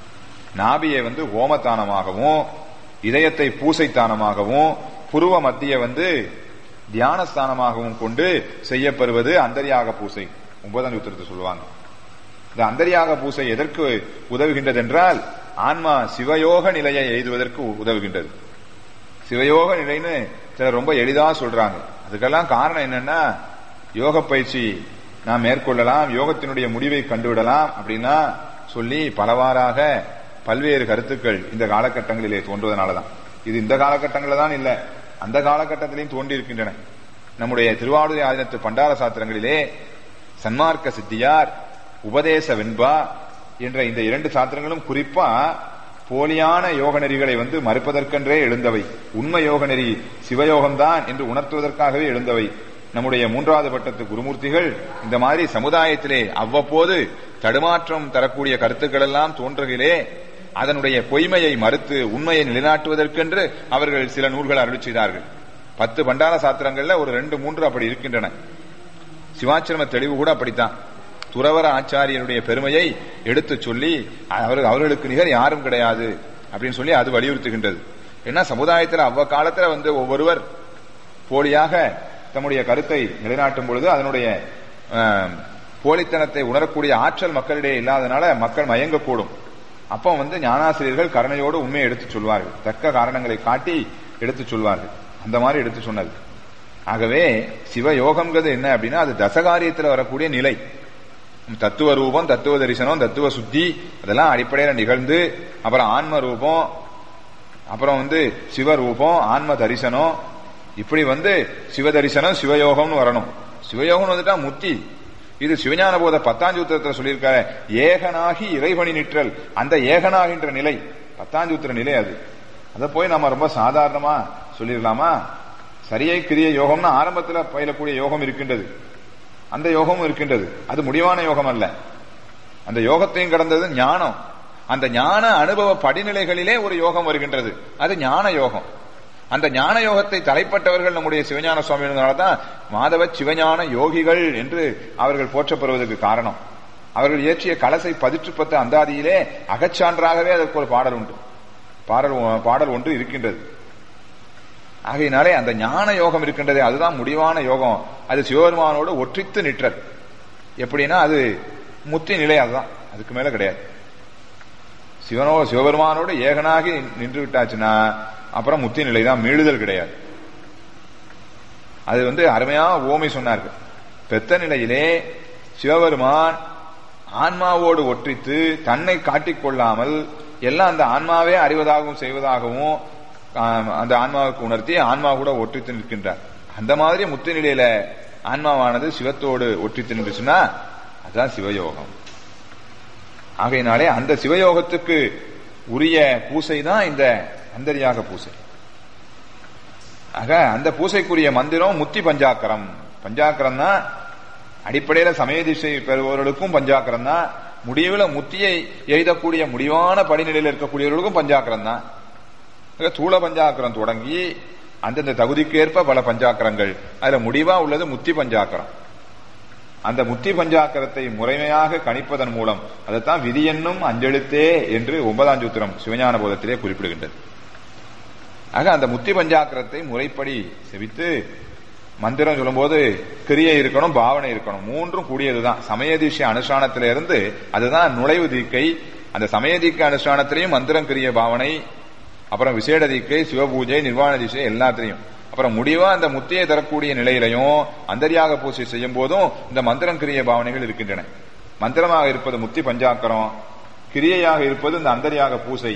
நாபியை வந்து ஹோமத்தானமாகவும் இதயத்தை பூசைத்தானமாகவும் புருவ மத்திய வந்து தியானஸ்தானமாகவும் கொண்டு செய்யப்படுவது அந்தரியாக பூசை. ஒன்பதாம் சூத்திரத்தை சொல்லுவாங்க. இந்த அந்தரியாக பூசை எதற்கு உதவுகின்றது என்றால் ஆன்மா சிவயோக நிலையை எய்துவதற்கு உதவுகின்றது. சிவயோக நிலைன்னு சிலர் ரொம்ப எளிதா சொல்றாங்க. அதுக்கெல்லாம் காரணம் என்னன்னா யோக பயிற்சி நாம் மேற்கொள்ளலாம், யோகத்தினுடைய முடிவை கண்டுவிடலாம் அப்படின்னா சொல்லி பலவாறாக பல்வேறு கருத்துக்கள் இந்த காலகட்டங்களிலே தோன்றுவதனாலதான். இது இந்த காலகட்டங்களில் தான் இல்ல, அந்த காலகட்டத்திலையும் தோன்றி இருக்கின்றன. நம்முடைய திருவாவடுதுறை ஆதீனத்து பண்டார சாத்திரங்களிலே சன்மார்க்க சித்தியார் உபதேச வெண்பா என்ற இந்த இரண்டு சாத்திரங்களும் குறிப்பா போலியான யோக நெறிகளை வந்து மறுப்பதற்கென்றே எழுந்தவை. உண்மை யோக நெறி சிவயோகம்தான் என்று உணர்த்துவதற்காகவே எழுந்தவை. நம்முடைய மூன்றாவது பட்டத்து குருமூர்த்திகள் இந்த மாதிரி சமுதாயத்திலே அவ்வப்போது தடுமாற்றம் தரக்கூடிய கருத்துக்கள் எல்லாம் தோன்றுகிறே அதனுடைய பொய்மையை மறுத்து உண்மையை நிலைநாட்டுவதற்கென்று அவர்கள் சில நூல்கள் அருளி செய்தார்கள். பத்து பண்டார சாத்திரங்கள்ல ஒரு ரெண்டு மூன்று அப்படி இருக்கின்றன. சிவாச்சிரம தெளிவு கூட அப்படித்தான். துறவர ஆச்சாரியனுடைய பெருமையை எடுத்து சொல்லி அவர்களுக்கு நிகர் யாரும் கிடையாது அப்படின்னு சொல்லி அது வலியுறுத்துகின்றது. ஏன்னா சமுதாயத்தில் அவ்வ காலத்துல வந்து ஒவ்வொருவர் போலியாக தம்முடைய கருத்தை நிலைநாட்டும் பொழுது அதனுடைய போலித்தனத்தை உணரக்கூடிய ஆற்றல் மக்களிடையே இல்லாதனால மக்கள் மயங்கக்கூடும். அப்போ வந்து ஞானாசிரியர்கள் கருணையோடு உண்மையை எடுத்து சொல்வார்கள், தக்க காரணங்களை காட்டி எடுத்து சொல்வார்கள். அந்த மாதிரி எடுத்து சொன்னது. ஆகவே சிவயோகம்ங்கிறது என்ன அப்படின்னா அது தசகாரியத்தில் வரக்கூடிய நிலை. தத்துவ ரூபம், தத்துவ தரிசனம், தத்துவ சுத்தி அதெல்லாம் அடிப்படையில நிகழ்ந்து அப்புறம் ஆன்ம ரூபம், அப்புறம் வந்து சிவரூபம், ஆன்ம தரிசனம், இப்படி வந்து சிவ தரிசனம் சிவயோகம்னு வரணும். சிவயோகம் வந்துட்டா முத்தி. இது சிவஞான போத பத்தாம் சூத்திரத்தில் சொல்லியிருக்காரு, ஏகனாகி இறைவனி நிற்றல். அந்த ஏகனாகின்ற நிலை பத்தாம் சூத்திர நிலை. அது அதை போய் நம்ம ரொம்ப சாதாரணமா சொல்லிடலாமா? சரியை கிரிய யோகம்னு ஆரம்பத்தில் பயிலக்கூடிய யோகம் இருக்கின்றது, அந்த யோகமும் இருக்கின்றது. அது முடிவான யோகம் அல்ல. அந்த யோகத்தையும் கடந்தது ஞானம். அந்த ஞான அனுபவ படிநிலைகளிலே ஒரு யோகம் வருகின்றது, அது ஞான யோகம். அந்த ஞான யோகத்தை தலைப்பட்டவர்கள் நம்முடைய சிவஞான சுவாமியினால்தான் மாதவ சிவஞான யோகிகள் என்று அவர்கள் போற்றப்படுவதற்கு காரணம். அவர்கள் இயற்றிய கலசை பதிற்று பத்து அந்தாதியிலே அகச்சான்றாகவே அதற்கு ஒரு பாடல் உண்டு, பாடல் பாடல் ஒன்று இருக்கின்றது. ஆகையினாலே அந்த ஞான யோகம் இருக்கின்றதே அதுதான் முடிவான யோகம். அது சிவபெருமானோடு ஒற்றித்து நிற்றல். எப்படின்னா அது முத்தி நிலை, அதுதான், அதுக்கு மேல கிடையாது. சிவனோ சிவபெருமானோடு ஏகனாகி நின்று விட்டாச்சுன்னா அப்புறம் முத்தி நிலை தான், மீளுதல் கிடையாது. அது வந்து அருமையா ஓமை சொன்னார்கள். பெத்த நிலையிலே சிவபெருமான் ஆன்மாவோடு ஒற்றித்து தன்னை காட்டிக்கொள்ளாமல் எல்லாம் அந்த ஆன்மாவே அறிவதாகவும் செய்வதாகவும் அந்த ஆன்மாவுக்கு உணர்த்தி ஆன்மா கூட ஒற்றித்து நிற்கின்றார். அந்த மாதிரி முத்தி நிலையில ஆன்மாவானது சிவத்தோடு ஒற்றித்து நின்றுச்சுன்னா அதுதான் சிவயோகம். ஆகையினாலே அந்த சிவயோகத்துக்கு உரிய பூசை தான் இந்த அந்தரியாக பூசை. ஆக அந்த பூசைக்குரிய மந்திரம் முத்தி பஞ்சாக்கரம். பஞ்சாக்கரம் தான் அடிப்படையில சமய திசை பெறுபவர்களுக்கும் பஞ்சாக்கரம் தான், முடிவுல முத்தியை எய்தக்கூடிய முடிவான படிநிலையில் இருக்கக்கூடியவர்களுக்கும் பஞ்சாக்கரம் தான். தூள பஞ்சாக்கரம் தொடங்கி அந்தந்த தகுதிக்கேற்ப பல பஞ்சாக்கரங்கள், அதுல முடிவா உள்ளது முத்தி பஞ்சாக்கரம். அந்த முத்தி பஞ்சாக்கரத்தை முறைமையாக கணிப்பதன் மூலம் அதைத்தான் விதி என்னும் அஞ்செழுத்தே என்று ஒன்பதாம் சூத்திரம் சிவஞான போதத்திலே குறிப்பிடுகின்றது. ஆக அந்த முத்தி பஞ்சாக்கரத்தை முறைப்படி செவித்து மந்திரம் சொல்லும் போது கிரியை இருக்கணும், பாவனை இருக்கணும், மூன்றும் கூடியதுதான். சமய தீட்சை அனுஷ்டானத்தில இருந்து அதுதான் நுழைவு தீக்கை. அந்த சமய தீக்கை அனுஷ்டானத்திலையும் மந்திரம் கிரிய பாவனை, அப்புறம் விசேட தீக்கை, சிவபூஜை, நிர்வாண தீட்சை எல்லாத்திலையும், அப்புறம் முடிவா அந்த முத்தியை தரக்கூடிய நிலையிலையும் அந்தரியாக பூஜை செய்யும் போதும் இந்த மந்திரம் கிரிய பாவனைகள் இருக்கின்றன. மந்திரமாக இருப்பது முத்தி பஞ்சாக்கரம், கிரியையாக இருப்பது இந்த அந்தரியாக பூசை.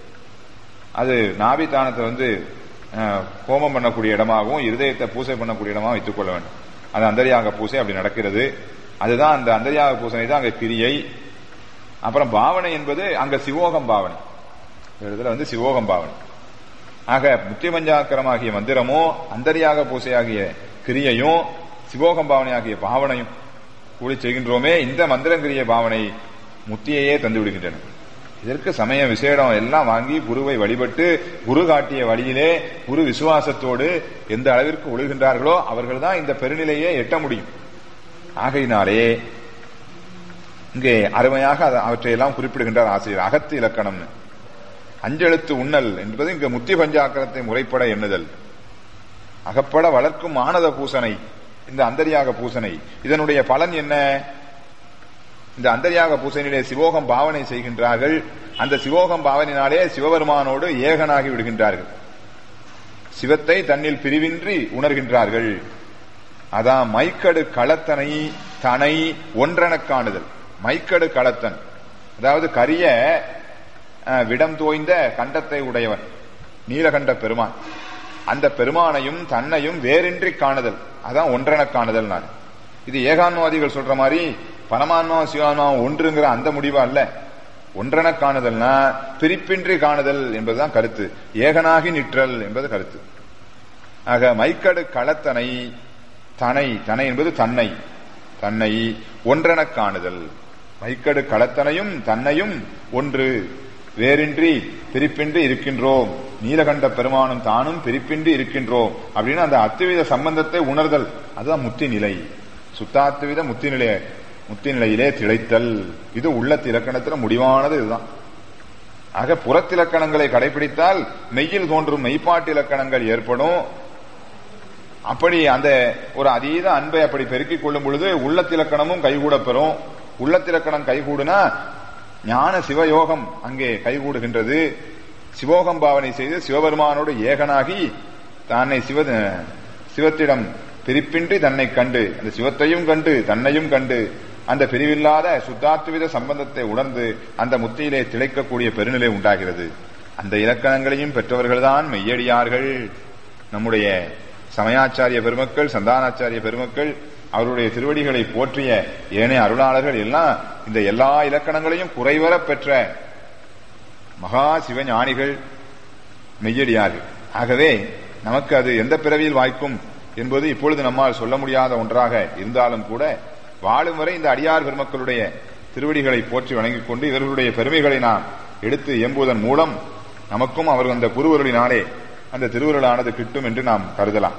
அது நாபிதானத்தை வந்து ஹோமம் பண்ணக்கூடிய இடமாகவும் இருதயத்தை பூசை பண்ணக்கூடிய இடமாகவும் வைத்துக் கொள்ள வேண்டும். அது அந்தரியாக பூசை அப்படி நடக்கிறது. அதுதான் அந்த அந்தரியாக பூசை தான் அங்க கிரியை. அப்புறம் பாவனை என்பது அங்க சிவோகம் பாவனை, இதுல வந்து சிவோகம் பாவனை. ஆக முத்தி பஞ்சாக்கரமாகிய மந்திரமோ அந்தரியாக பூசையாகிய கிரியையும் சிவோகம் பாவனையாகிய பாவனையும் கூடி செய்கின்றோமே, இந்த மந்திரங்கிரிய பாவனை முத்தியையே தந்து விடுகின்றன. இதற்கு சமய விசேடம் எல்லாம் வாங்கி குருவை வழிபட்டு குரு காட்டிய வழியிலே குரு விசுவாசத்தோடு எந்த அளவிற்கு ஒழுகின்றார்களோ அவர்கள் தான் இந்த பெருநிலையை எட்ட முடியும். ஆகையினாலே இங்கே அருமையாக அவற்றையெல்லாம் குறிப்பிடுகின்றார் ஆசிரியர். அகத்து இலக்கணம் அஞ்செழுத்து உண்ணல் என்பது இங்கு முத்தி பஞ்சாக்கரத்தை முறைப்பட எண்ணுதல். அகப்பட வளர்க்கும் ஆனத பூசனை இந்த அந்தரியாக பூசனை. இதனுடைய பலன் என்ன? இந்த அந்தரியாக பூசையிலே சிவோகம் பாவனை செய்கின்றார்கள். அந்த சிவோகம் பாவனையினாலே சிவபெருமானோடு ஏகனாகி விடுகின்றார்கள். சிவத்தை தன்னில் பிரிவின்றி உணர்கின்றார்கள். அதான் மைக்கடு களத்தனை தனை ஒன்றென காணுதல். மைக்கடு களத்தன் அதாவது கரிய விடம் தோய்ந்த கண்டத்தை உடையவன் நீலகண்ட பெருமான். அந்த பெருமானையும் தன்னையும் வேறின்றி காணுதல், அதான் ஒன்றென காணுதல். நான் இது ஏகான்வாதிகள் சொல்ற மாதிரி பரமான்மா சிவான்மா ஒன்றுங்கிற அந்த முடிவா அல்ல. ஒன்றென காணுதல்னா பிரிப்பின்றி காணுதல் என்பதுதான் கருத்து. ஏகனாகி நிற்றல் என்பது கருத்து. ஆக மைக்கடு களத்தனை தனை தனை என்பது தன்னை தன்னை ஒன்றென காணுதல். மைக்கடு களத்தனையும் தன்னையும் ஒன்று வேறின்றி பிரிப்பின்றி இருக்கின்றோம். நீலகண்ட பெருமானும் தானும் பிரிப்பின்றி இருக்கின்றோம் அப்படின்னு அந்த அத்துவித சம்பந்தத்தை உணர்தல், அதுதான் முத்தி நிலை. சுத்தாத்துவித முத்தி நிலைய முத்தி நிலையிலே திளைத்தல். இது உள்ளத்து இலக்கணத்தில் முடிவானது இதுதான். ஆக புறத்திலக்கணங்களை கடைபிடித்தால் மெய்யில் தோன்றும் மெய்ப்பாட்டு இலக்கணங்கள் ஏற்படும். அப்படி அந்த ஒரு அதீத அன்பை அப்படி பெருக்கிக் கொள்ளும் பொழுது உள்ளத்திலக்கணமும் கைகூட பெறும். உள்ளத்திலக்கணம் கைகூடுனா ஞான சிவயோகம் அங்கே கைகூடுகின்றது. சிவோகம் பாவனை செய்து சிவபெருமானோடு ஏகனாகி தன்னை சிவ சிவத்திடம் பிரிப்பின்றி தன்னை கண்டு அந்த சிவத்தையும் கண்டு தன்னையும் கண்டு அந்த பிரிவில்லாத சுத்தாத்துவித சம்பந்தத்தை உணர்ந்து அந்த முத்தியிலே திளைக்கக்கூடிய பெருநிலை உண்டாகிறது. அந்த இலக்கணங்களையும் பெற்றவர்கள்தான் மெய்யடியார்கள். நம்முடைய சமயாச்சாரிய பெருமக்கள், சந்தானாச்சாரிய பெருமக்கள், அவருடைய திருவடிகளை போற்றிய ஏனைய அருளாளர்கள் எல்லாம் இந்த எல்லா இலக்கணங்களையும் குறைவர பெற்ற மகா சிவஞானிகள், மெய்யடியார்கள். ஆகவே நமக்கு அது எந்த பிறவியில் வாய்க்கும் என்பது இப்பொழுது நம்மால் சொல்ல முடியாத ஒன்றாக இருந்தாலும் கூட வாழும் வரை இந்த அடியார் பெருமக்களுடைய திருவடிகளை போற்றி வணங்கிக் கொண்டு இவர்களுடைய பெருமைகளை நாம் எடுத்து எம்புவதன் மூலம் நமக்கும் அவர் அந்த குருவருளினாலே அந்த திருவருளானது கிட்டும் என்று நாம் கருதலாம்.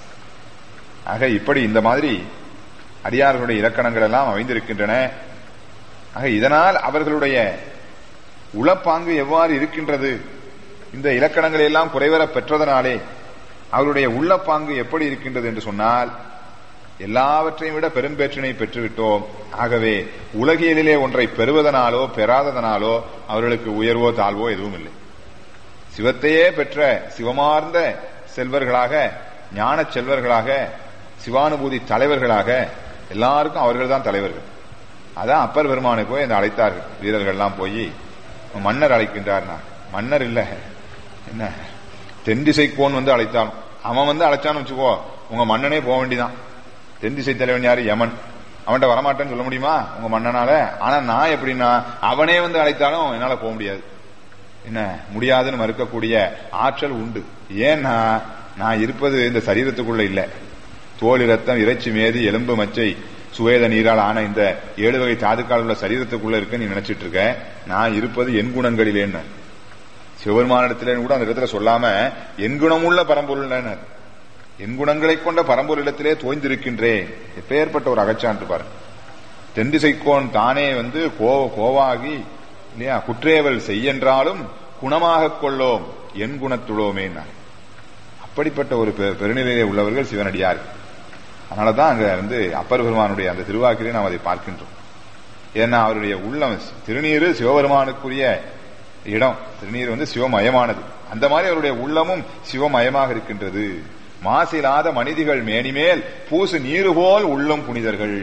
ஆக இப்படி இந்த மாதிரி அடியார்களுடைய இலக்கணங்கள் எல்லாம் அமைந்திருக்கின்றன. ஆக இதனால் அவர்களுடைய உளப்பாங்கு எவ்வாறு இருக்கின்றது, இந்த இலக்கணங்களை எல்லாம் குறைவர பெற்றதனாலே அவருடைய உள்ளப்பாங்கு எப்படி இருக்கின்றது என்று சொன்னால் எல்லாவற்றையும் விட பெரும்பேற்றினை பெற்றுவிட்டோம். ஆகவே உலகியலிலே ஒன்றை பெறுவதனாலோ பெறாததனாலோ அவர்களுக்கு உயர்வோ தாழ்வோ எதுவும் இல்லை. சிவத்தையே பெற்ற சிவமார்ந்த செல்வர்களாக, ஞான செல்வர்களாக, சிவானுபூதி தலைவர்களாக எல்லாருக்கும் அவர்கள் தான் தலைவர்கள். அதான் அப்பர் பெருமானை போய் அந்த அழைத்தார்கள் வீரர்கள்லாம். போய் மன்னர் அழைக்கின்றார். மன்னர் இல்ல, என்ன தென்திசைக்கோன் வந்து அழைத்தான். அவன் வந்து அழைச்சான்னு வச்சுக்கோ, உங்க மன்னனே போக வேண்டிதான். தென்திசை தலைவன் யாரு? யமன். அவன்கிட்ட வரமாட்டேன்னு சொல்ல முடியுமா உங்க மன்னனால? ஆனா நான் எப்படின்னா அவனே வந்து அழைத்தாலும் என்னால போக முடியாது. என்ன முடியாதுன்னு மறுக்கக்கூடிய ஆற்றல் உண்டு. ஏன்னா நான் இருப்பது இந்த சரீரத்துக்குள்ள இல்ல. தோல், இரத்தம், இறைச்சி, மேதி, எலும்பு, மச்சை, சுவேத நீரால் ஆன இந்த ஏழு வகை தாதுக்கால் உள்ள சரீரத்துக்குள்ள இருக்கு நீ நினைச்சிட்டு இருக்க. நான் இருப்பது என் குணங்களிலேன்னு சிவபெருமானிடத்திலே கூட அந்த இடத்துல சொல்லாம என் குணமுள்ள பரம்பொருள், என் குணங்களை கொண்ட பரம்பொருளிடத்திலே தோய்ந்திருக்கின்றேன். எப்பேற்பட்ட ஒரு அகச்சான்று பாரு. தென்திசைக்கோன் தானே வந்து கோவ கோவாகி இல்லையா குற்றேவல் செய்யென்றாலும் குணமாக கொள்ளோம் என் குணத்துளோமே. அப்படிப்பட்ட ஒரு பெருநிலையிலே உள்ளவர்கள் சிவனடியார். அதனாலதான் அங்க வந்து அப்பர் பெருமானுடைய அந்த திருவாக்கிலே நாம் அதை பார்க்கின்றோம். ஏன்னா அவருடைய உள்ளம் திருநீரு சிவபெருமானுக்குரிய இடம். திருநீர் வந்து சிவமயமானது. அந்த மாதிரி அவருடைய உள்ளமும் சிவமயமாக இருக்கின்றது. மாசிலாத மனிதிகள் மேனிமேல் பூசு நீரு போல் உள்ளம் புனிதர்கள்.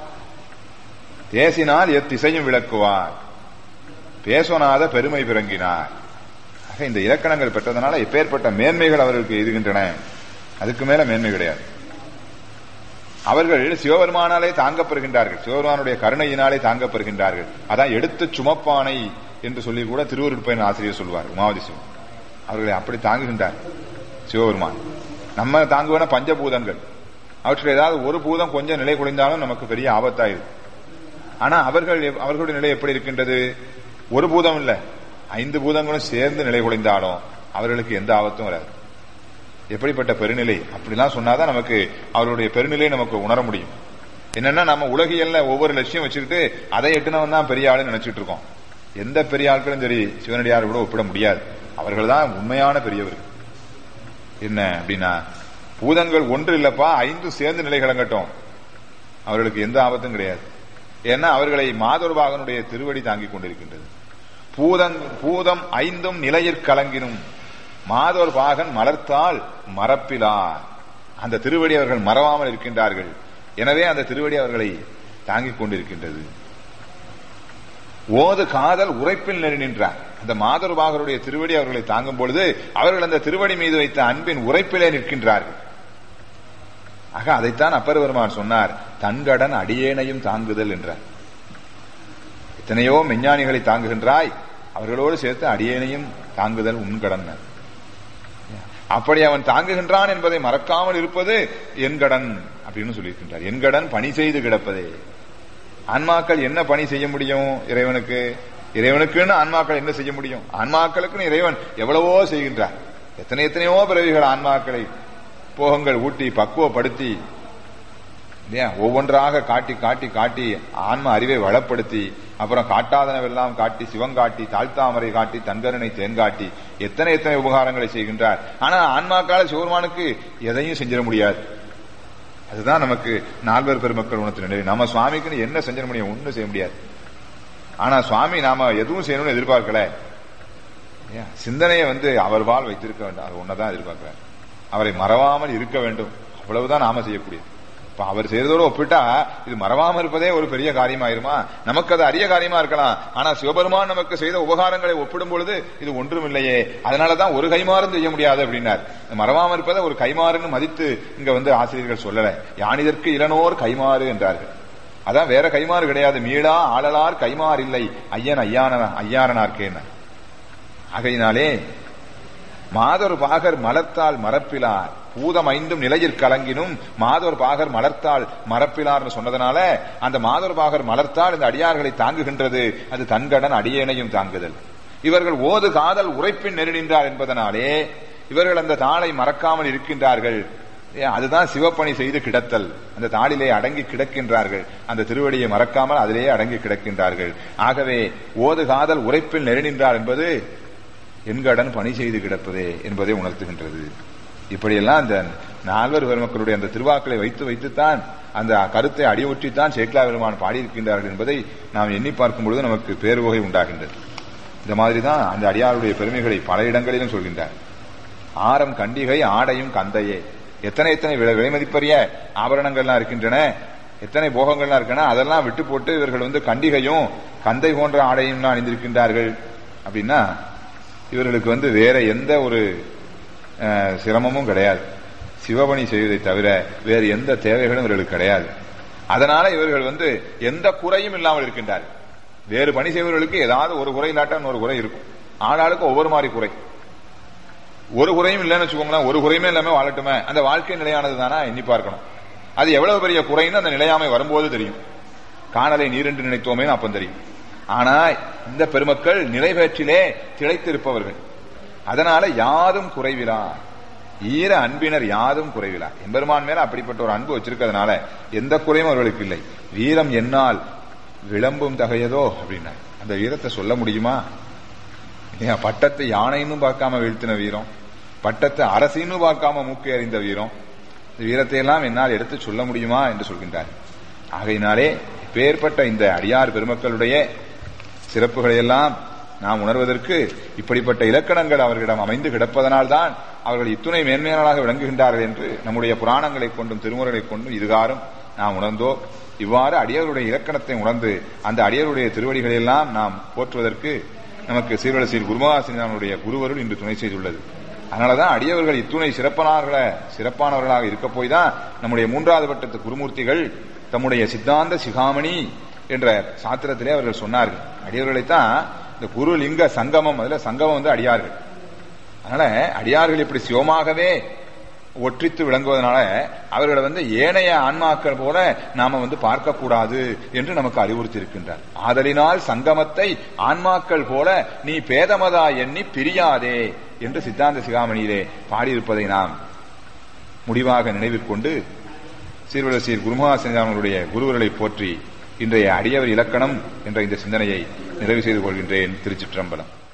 பேசினால் எத்திசையும் விளக்குவார், பேசனாத பெருமை பிறங்கினார். ஆக இந்த இலக்கணங்கள் பெற்றதனால எப்பேற்பட்ட மேன்மைகள் அவர்களுக்கு எதுகின்றன. அதுக்கு மேல மேன்மை கிடையாது. அவர்கள் சிவபெருமானாலே தாங்கப்பெறுகின்றார்கள், சிவபெருமானுடைய கருணையினாலே தாங்கப்பெறுகின்றார்கள். அதான் எடுத்து சுமப்பானை என்று சொல்லி கூட திருவருட்பயன் ஆசிரியர் சொல்வார் உமாவதி சிவன். அவர்களை அப்படி தாங்குகின்றார் சிவபெருமான். நம்ம தாங்குவன பஞ்சபூதங்கள். அவற்றில் ஏதாவது ஒரு பூதம் கொஞ்சம் நிலை குலைந்தாலும் நமக்கு பெரிய ஆபத்தாயிருக்கு. ஆனா அவர்கள் அவர்களுடைய நிலை எப்படி இருக்கின்றது? ஒரு பூதம் இல்ல, ஐந்து பூதங்களும் சேர்ந்து நிலை குலைந்தாலும் அவர்களுக்கு எந்த ஆபத்தும் வராது. எப்படிப்பட்ட பெருநிலை! அப்படிலாம் சொன்னாதான் நமக்கு அவருடைய பெருநிலையை நமக்கு உணர முடியும். என்னன்னா நம்ம உலகியல்ல ஒவ்வொரு லட்சியம் வச்சுக்கிட்டு அதை எட்டுனவன் தான் பெரிய ஆளுன்னு நினைச்சிட்டு இருக்கோம். எந்த பெரிய ஆட்களும் சரி சிவனடியார் கூட ஒப்பிட முடியாது. அவர்கள் தான் உண்மையான பெரியவர்கள். என்ன அப்படின்னா பூதங்கள் ஒன்று இல்லப்பா, ஐந்து சேர்ந்து நிலை கலங்கட்டும், அவர்களுக்கு எந்த ஆபத்தும் கிடையாது. ஏன்னா அவர்களை மாதொருபாகனுடைய திருவடி தாங்கிக் கொண்டிருக்கின்றது. பூதங் பூதம் ஐந்தும் நிலையிற் கலங்கினும் மாதோர் பாகன் மலர்த்தால் மறப்பிலார். அந்த திருவடி அவர்கள் மறவாமல் இருக்கின்றார்கள். எனவே அந்த திருவடி அவர்களை தாங்கிக் கொண்டிருக்கின்றது. ஓது காதல் உரைப்பில் நெறி நின்றார். அந்த மாதர் பாகருடைய திருவடி அவர்களை தாங்கும் பொழுது அவர்கள் அந்த திருவடி மீது வைத்த அன்பின் உரைப்பிலே நிற்கின்றார்கள். ஆக அதைத்தான் அப்பர் பெருமான் சொன்னார், தன்கடன் அடியேனையும் தாங்குதல் என்றார். எத்தனையோ மெஞ்ஞானிகளை தாங்குகின்றாய், அவர்களோடு சேர்த்து அடியேனையும் தாங்குதல் உன் கடன். அப்படி அவன் தாங்குகின்றான் என்பதை மறக்காமல் இருப்பது என் கடன் அப்படின்னு சொல்லியிருக்கின்றார். என் கடன் பணி செய்து கிடப்பதே. ஆன்மாக்கள் என்ன பணி செய்ய முடியும் இறைவனுக்கு? இறைவனுக்குன்னு ஆன்மாக்கள் என்ன செய்ய முடியும்? ஆன்மாக்களுக்குன்னு இறைவன் எவ்வளவோ செய்கின்றார். எத்தனை எத்தனையோ பிறவிகள் ஆன்மாக்களை போகங்கள் ஊட்டி பக்குவப்படுத்தி ஒவ்வொன்றாக காட்டி காட்டி காட்டி ஆன்ம அறிவை வளப்படுத்தி அப்புறம் காட்டாதனவெல்லாம் காட்டி சிவங்காட்டி தாழ்த்தாமரை காட்டி தன்கருணை தேன்காட்டி எத்தனை எத்தனை உபகாரங்களை செய்கின்றார். ஆனா ஆன்மாக்கால சிவபெருமானுக்கு எதையும் செஞ்சிட முடியாது. அதுதான் நமக்கு நால்வர் பெருமக்கள் உணர்த்த நிலை. நம்ம சுவாமிக்குன்னு என்ன செஞ்சிட முடியும்? ஒன்னும் செய்ய முடியாது. ஆனா சுவாமி நாம எதுவும் செய்யணும்னு எதிர்பார்க்கல. சிந்தனையை வந்து அவர் வாழ் வைத்திருக்க வேண்டாம், அது ஒன்னதான் எதிர்பார்க்கிறார். அவரை மறவாமல் இருக்க வேண்டும், அவ்வளவுதான் நாம செய்யக்கூடியது. இப்ப அவர் செய்யறதோடு ஒப்பிட்டா இது மறவாம இருப்பதே ஒரு பெரிய காரியமாயிருமா? நமக்கு அது அரிய காரியமா இருக்கலாம். ஆனா சிவபெருமான் நமக்கு செய்த உபகாரங்களை ஒப்பிடும் பொழுது இது ஒன்றும் இல்லையே. அதனாலதான் ஒரு கைமாறும் செய்ய முடியாது அப்படின்னார். மறவாம இருப்பதை ஒரு கைமாறுன்னு மதித்து இங்க வந்து ஆசிரியர்கள் சொல்லல. யானிதற்கு இளனோர் கைமாறு என்றார்கள். அதான் வேற கைமாறு கிடையாது. மீளா ஆளலார் கைமாறு இல்லை ஐயன் ஐயான ஐயாரனார்க்கேன. ஆகையினாலே மாதொரு பாகர் மலர்த்தால் மறப்பிலார், பூதம் ஐந்தும் நிலையில் கலங்கினும் மாதோர் பாகர் மலர்த்தால் மறப்பிலார் சொன்னதனால அந்த மாதோர் பாகர் மலர்த்தால் இந்த அடியார்களை தாங்குகின்றது. அது தன்கடன் அடியேனையும் தாங்குதல். இவர்கள் ஓது காதல் உரைப்பின் நெறி நின்றார் என்பதனாலே இவர்கள் அந்த தாளை மறக்காமல் இருக்கின்றார்கள். அதுதான் சிவப்பணி செய்து கிடத்தல். அந்த தாளிலே அடங்கி கிடக்கின்றார்கள். அந்த திருவடியை மறக்காமல் அதிலேயே அடங்கி கிடக்கின்றார்கள். ஆகவே ஓது காதல் உரைப்பில் நெறி நின்றார் என்பது என்கடன் பணி செய்து கிடப்பதே என்பதை உணர்த்துகின்றது. இப்படியெல்லாம் அந்த நால்வர் பெருமக்களுடைய அந்த திருவாக்களை வைத்து வைத்துத்தான் அந்த கருத்தை அடியொற்றித்தான் சேக்கிழா பெருமான் பாடியிருக்கின்றார்கள் என்பதை நாம் எண்ணி பார்க்கும் பொழுது நமக்கு பேருவகை உண்டாகின்றது. இந்த மாதிரிதான் அந்த அடியாருடைய பெருமைகளை பல இடங்களிலும் சொல்கின்றார். ஆரம் கண்டிகை ஆடையும் கந்தையே. எத்தனை எத்தனை விலைமதிப்பரிய ஆபரணங்கள்லாம் இருக்கின்றன, எத்தனை போகங்கள்லாம் இருக்கின்றன, அதெல்லாம் விட்டு போட்டு இவர்கள் வந்து கண்டிகையும் கந்தை போன்ற ஆடையும் தான் அணிந்திருக்கின்றார்கள். அப்படின்னா இவர்களுக்கு வந்து வேற எந்த ஒரு சிரமமும் கிடையாது. சிவபணி செய்வதை தவிர வேறு எந்த தேவைகளும் இவர்களுக்கு கிடையாது. அதனால இவர்கள் வந்து எந்த குறையும் இல்லாமல் இருக்கின்றார்கள். வேறு பணி செய்வர்களுக்கு ஏதாவது ஒரு குறை இல்லாட்டா ஒரு குறை இருக்கும். ஆளாளுக்கு ஒவ்வொரு மாதிரி குறை. ஒரு குறையும் இல்லைன்னு வச்சுக்கோங்களேன், ஒரு குறையுமே இல்லாம வாழட்டுமே, அந்த வாழ்க்கை நிலையானது தானே எண்ணி பார்க்கணும். அது எவ்வளவு பெரிய குறைன்னு அந்த நிலையாமை வரும்போது தெரியும். காணலை நீரென்று நினைத்தோமே அப்ப தெரியும். ஆனா இந்த பெருமக்கள் நிறைவேற்றிலே திளைத்திருப்பவர்கள். அதனால யாதும் குறைவிலா, ஈர அன்பினர் யாதும் குறைவிலா. எம்பெருமான் மேல அப்படிப்பட்ட ஒரு அன்பு வச்சிருக்கிறதுனால எந்த குறையும் அவர்களுக்கு இல்லை. வீரம் என்னால் விளம்பும் தகையதோ அப்படின்னா அந்த வீரத்தை சொல்ல முடியுமா? பட்டத்தை யானைன்னு பார்க்காம வீழ்த்தின வீரம், பட்டத்தை அரசின்னு பார்க்காம மூக்கை அறிந்த வீரம், இந்த வீரத்தை எல்லாம் என்னால் எடுத்து சொல்ல முடியுமா என்று சொல்கின்றார். ஆகையினாலே பேர்பட்ட இந்த அடியார் பெருமக்களுடைய சிறப்புகளை எல்லாம் நாம் உணர்வதற்கு இப்படிப்பட்ட இலக்கணங்கள் அவர்களிடம் அமைந்து கிடப்பதனால்தான் அவர்கள் இத்துணை மேன்மையாளராக விளங்குகின்றார்கள் என்று நம்முடைய புராணங்களை கொண்டும் திருமுறைகளை கொண்டும் இதுகாரும் நாம் உணர்ந்தோ. இவ்வாறு அடியவருடைய இலக்கணத்தை உணர்ந்து அந்த அடியவருடைய திருவடிகளை எல்லாம் நாம் போற்றுவதற்கு நமக்கு சீர்வரிசையில் குருமகாசிரியனுடைய குருவருள் இன்று துணை செய்துள்ளது. அதனாலதான் அடியவர்கள் இத்துணை சிறப்பானவர்கள சிறப்பானவர்களாக இருக்க போய் தான் நம்முடைய மூன்றாவது பட்டத்து குருமூர்த்திகள் தம்முடைய சித்தாந்த சிகாமணி என்ற சாத்திரத்திலே அவர்கள் சொன்னார்கள். அடியவர்களைத்தான் இந்த குரு லிங்க சங்கமம், அதுல சங்கமம் வந்து அடியார்கள். அதனால அடியார்கள் இப்படி சிவமாகவே ஒற்றித்து விளங்குவதனால அவர்களை வந்து ஏனைய ஆன்மாக்கள் போல நாம வந்து பார்க்க கூடாது என்று நமக்கு அறிவுறுத்தி இருக்கின்றார். ஆதலினால் சங்கமத்தை ஆன்மாக்கள் போல நீ பேதமதா எண்ணி பிரியாதே என்று சித்தாந்த சிகாமணியிலே பாடியிருப்பதை நாம் முடிவாக நினைவிற்கொண்டு சீர்வரிசையில் குருமகாசிரியனுடைய குருவர்களை போற்றி இன்றைய அடியவர் இலக்கணம் என்ற இந்த சிந்தனையை நிறைவு செய்து கொள்கின்றேன். திருச்சிற்றம்பலம்.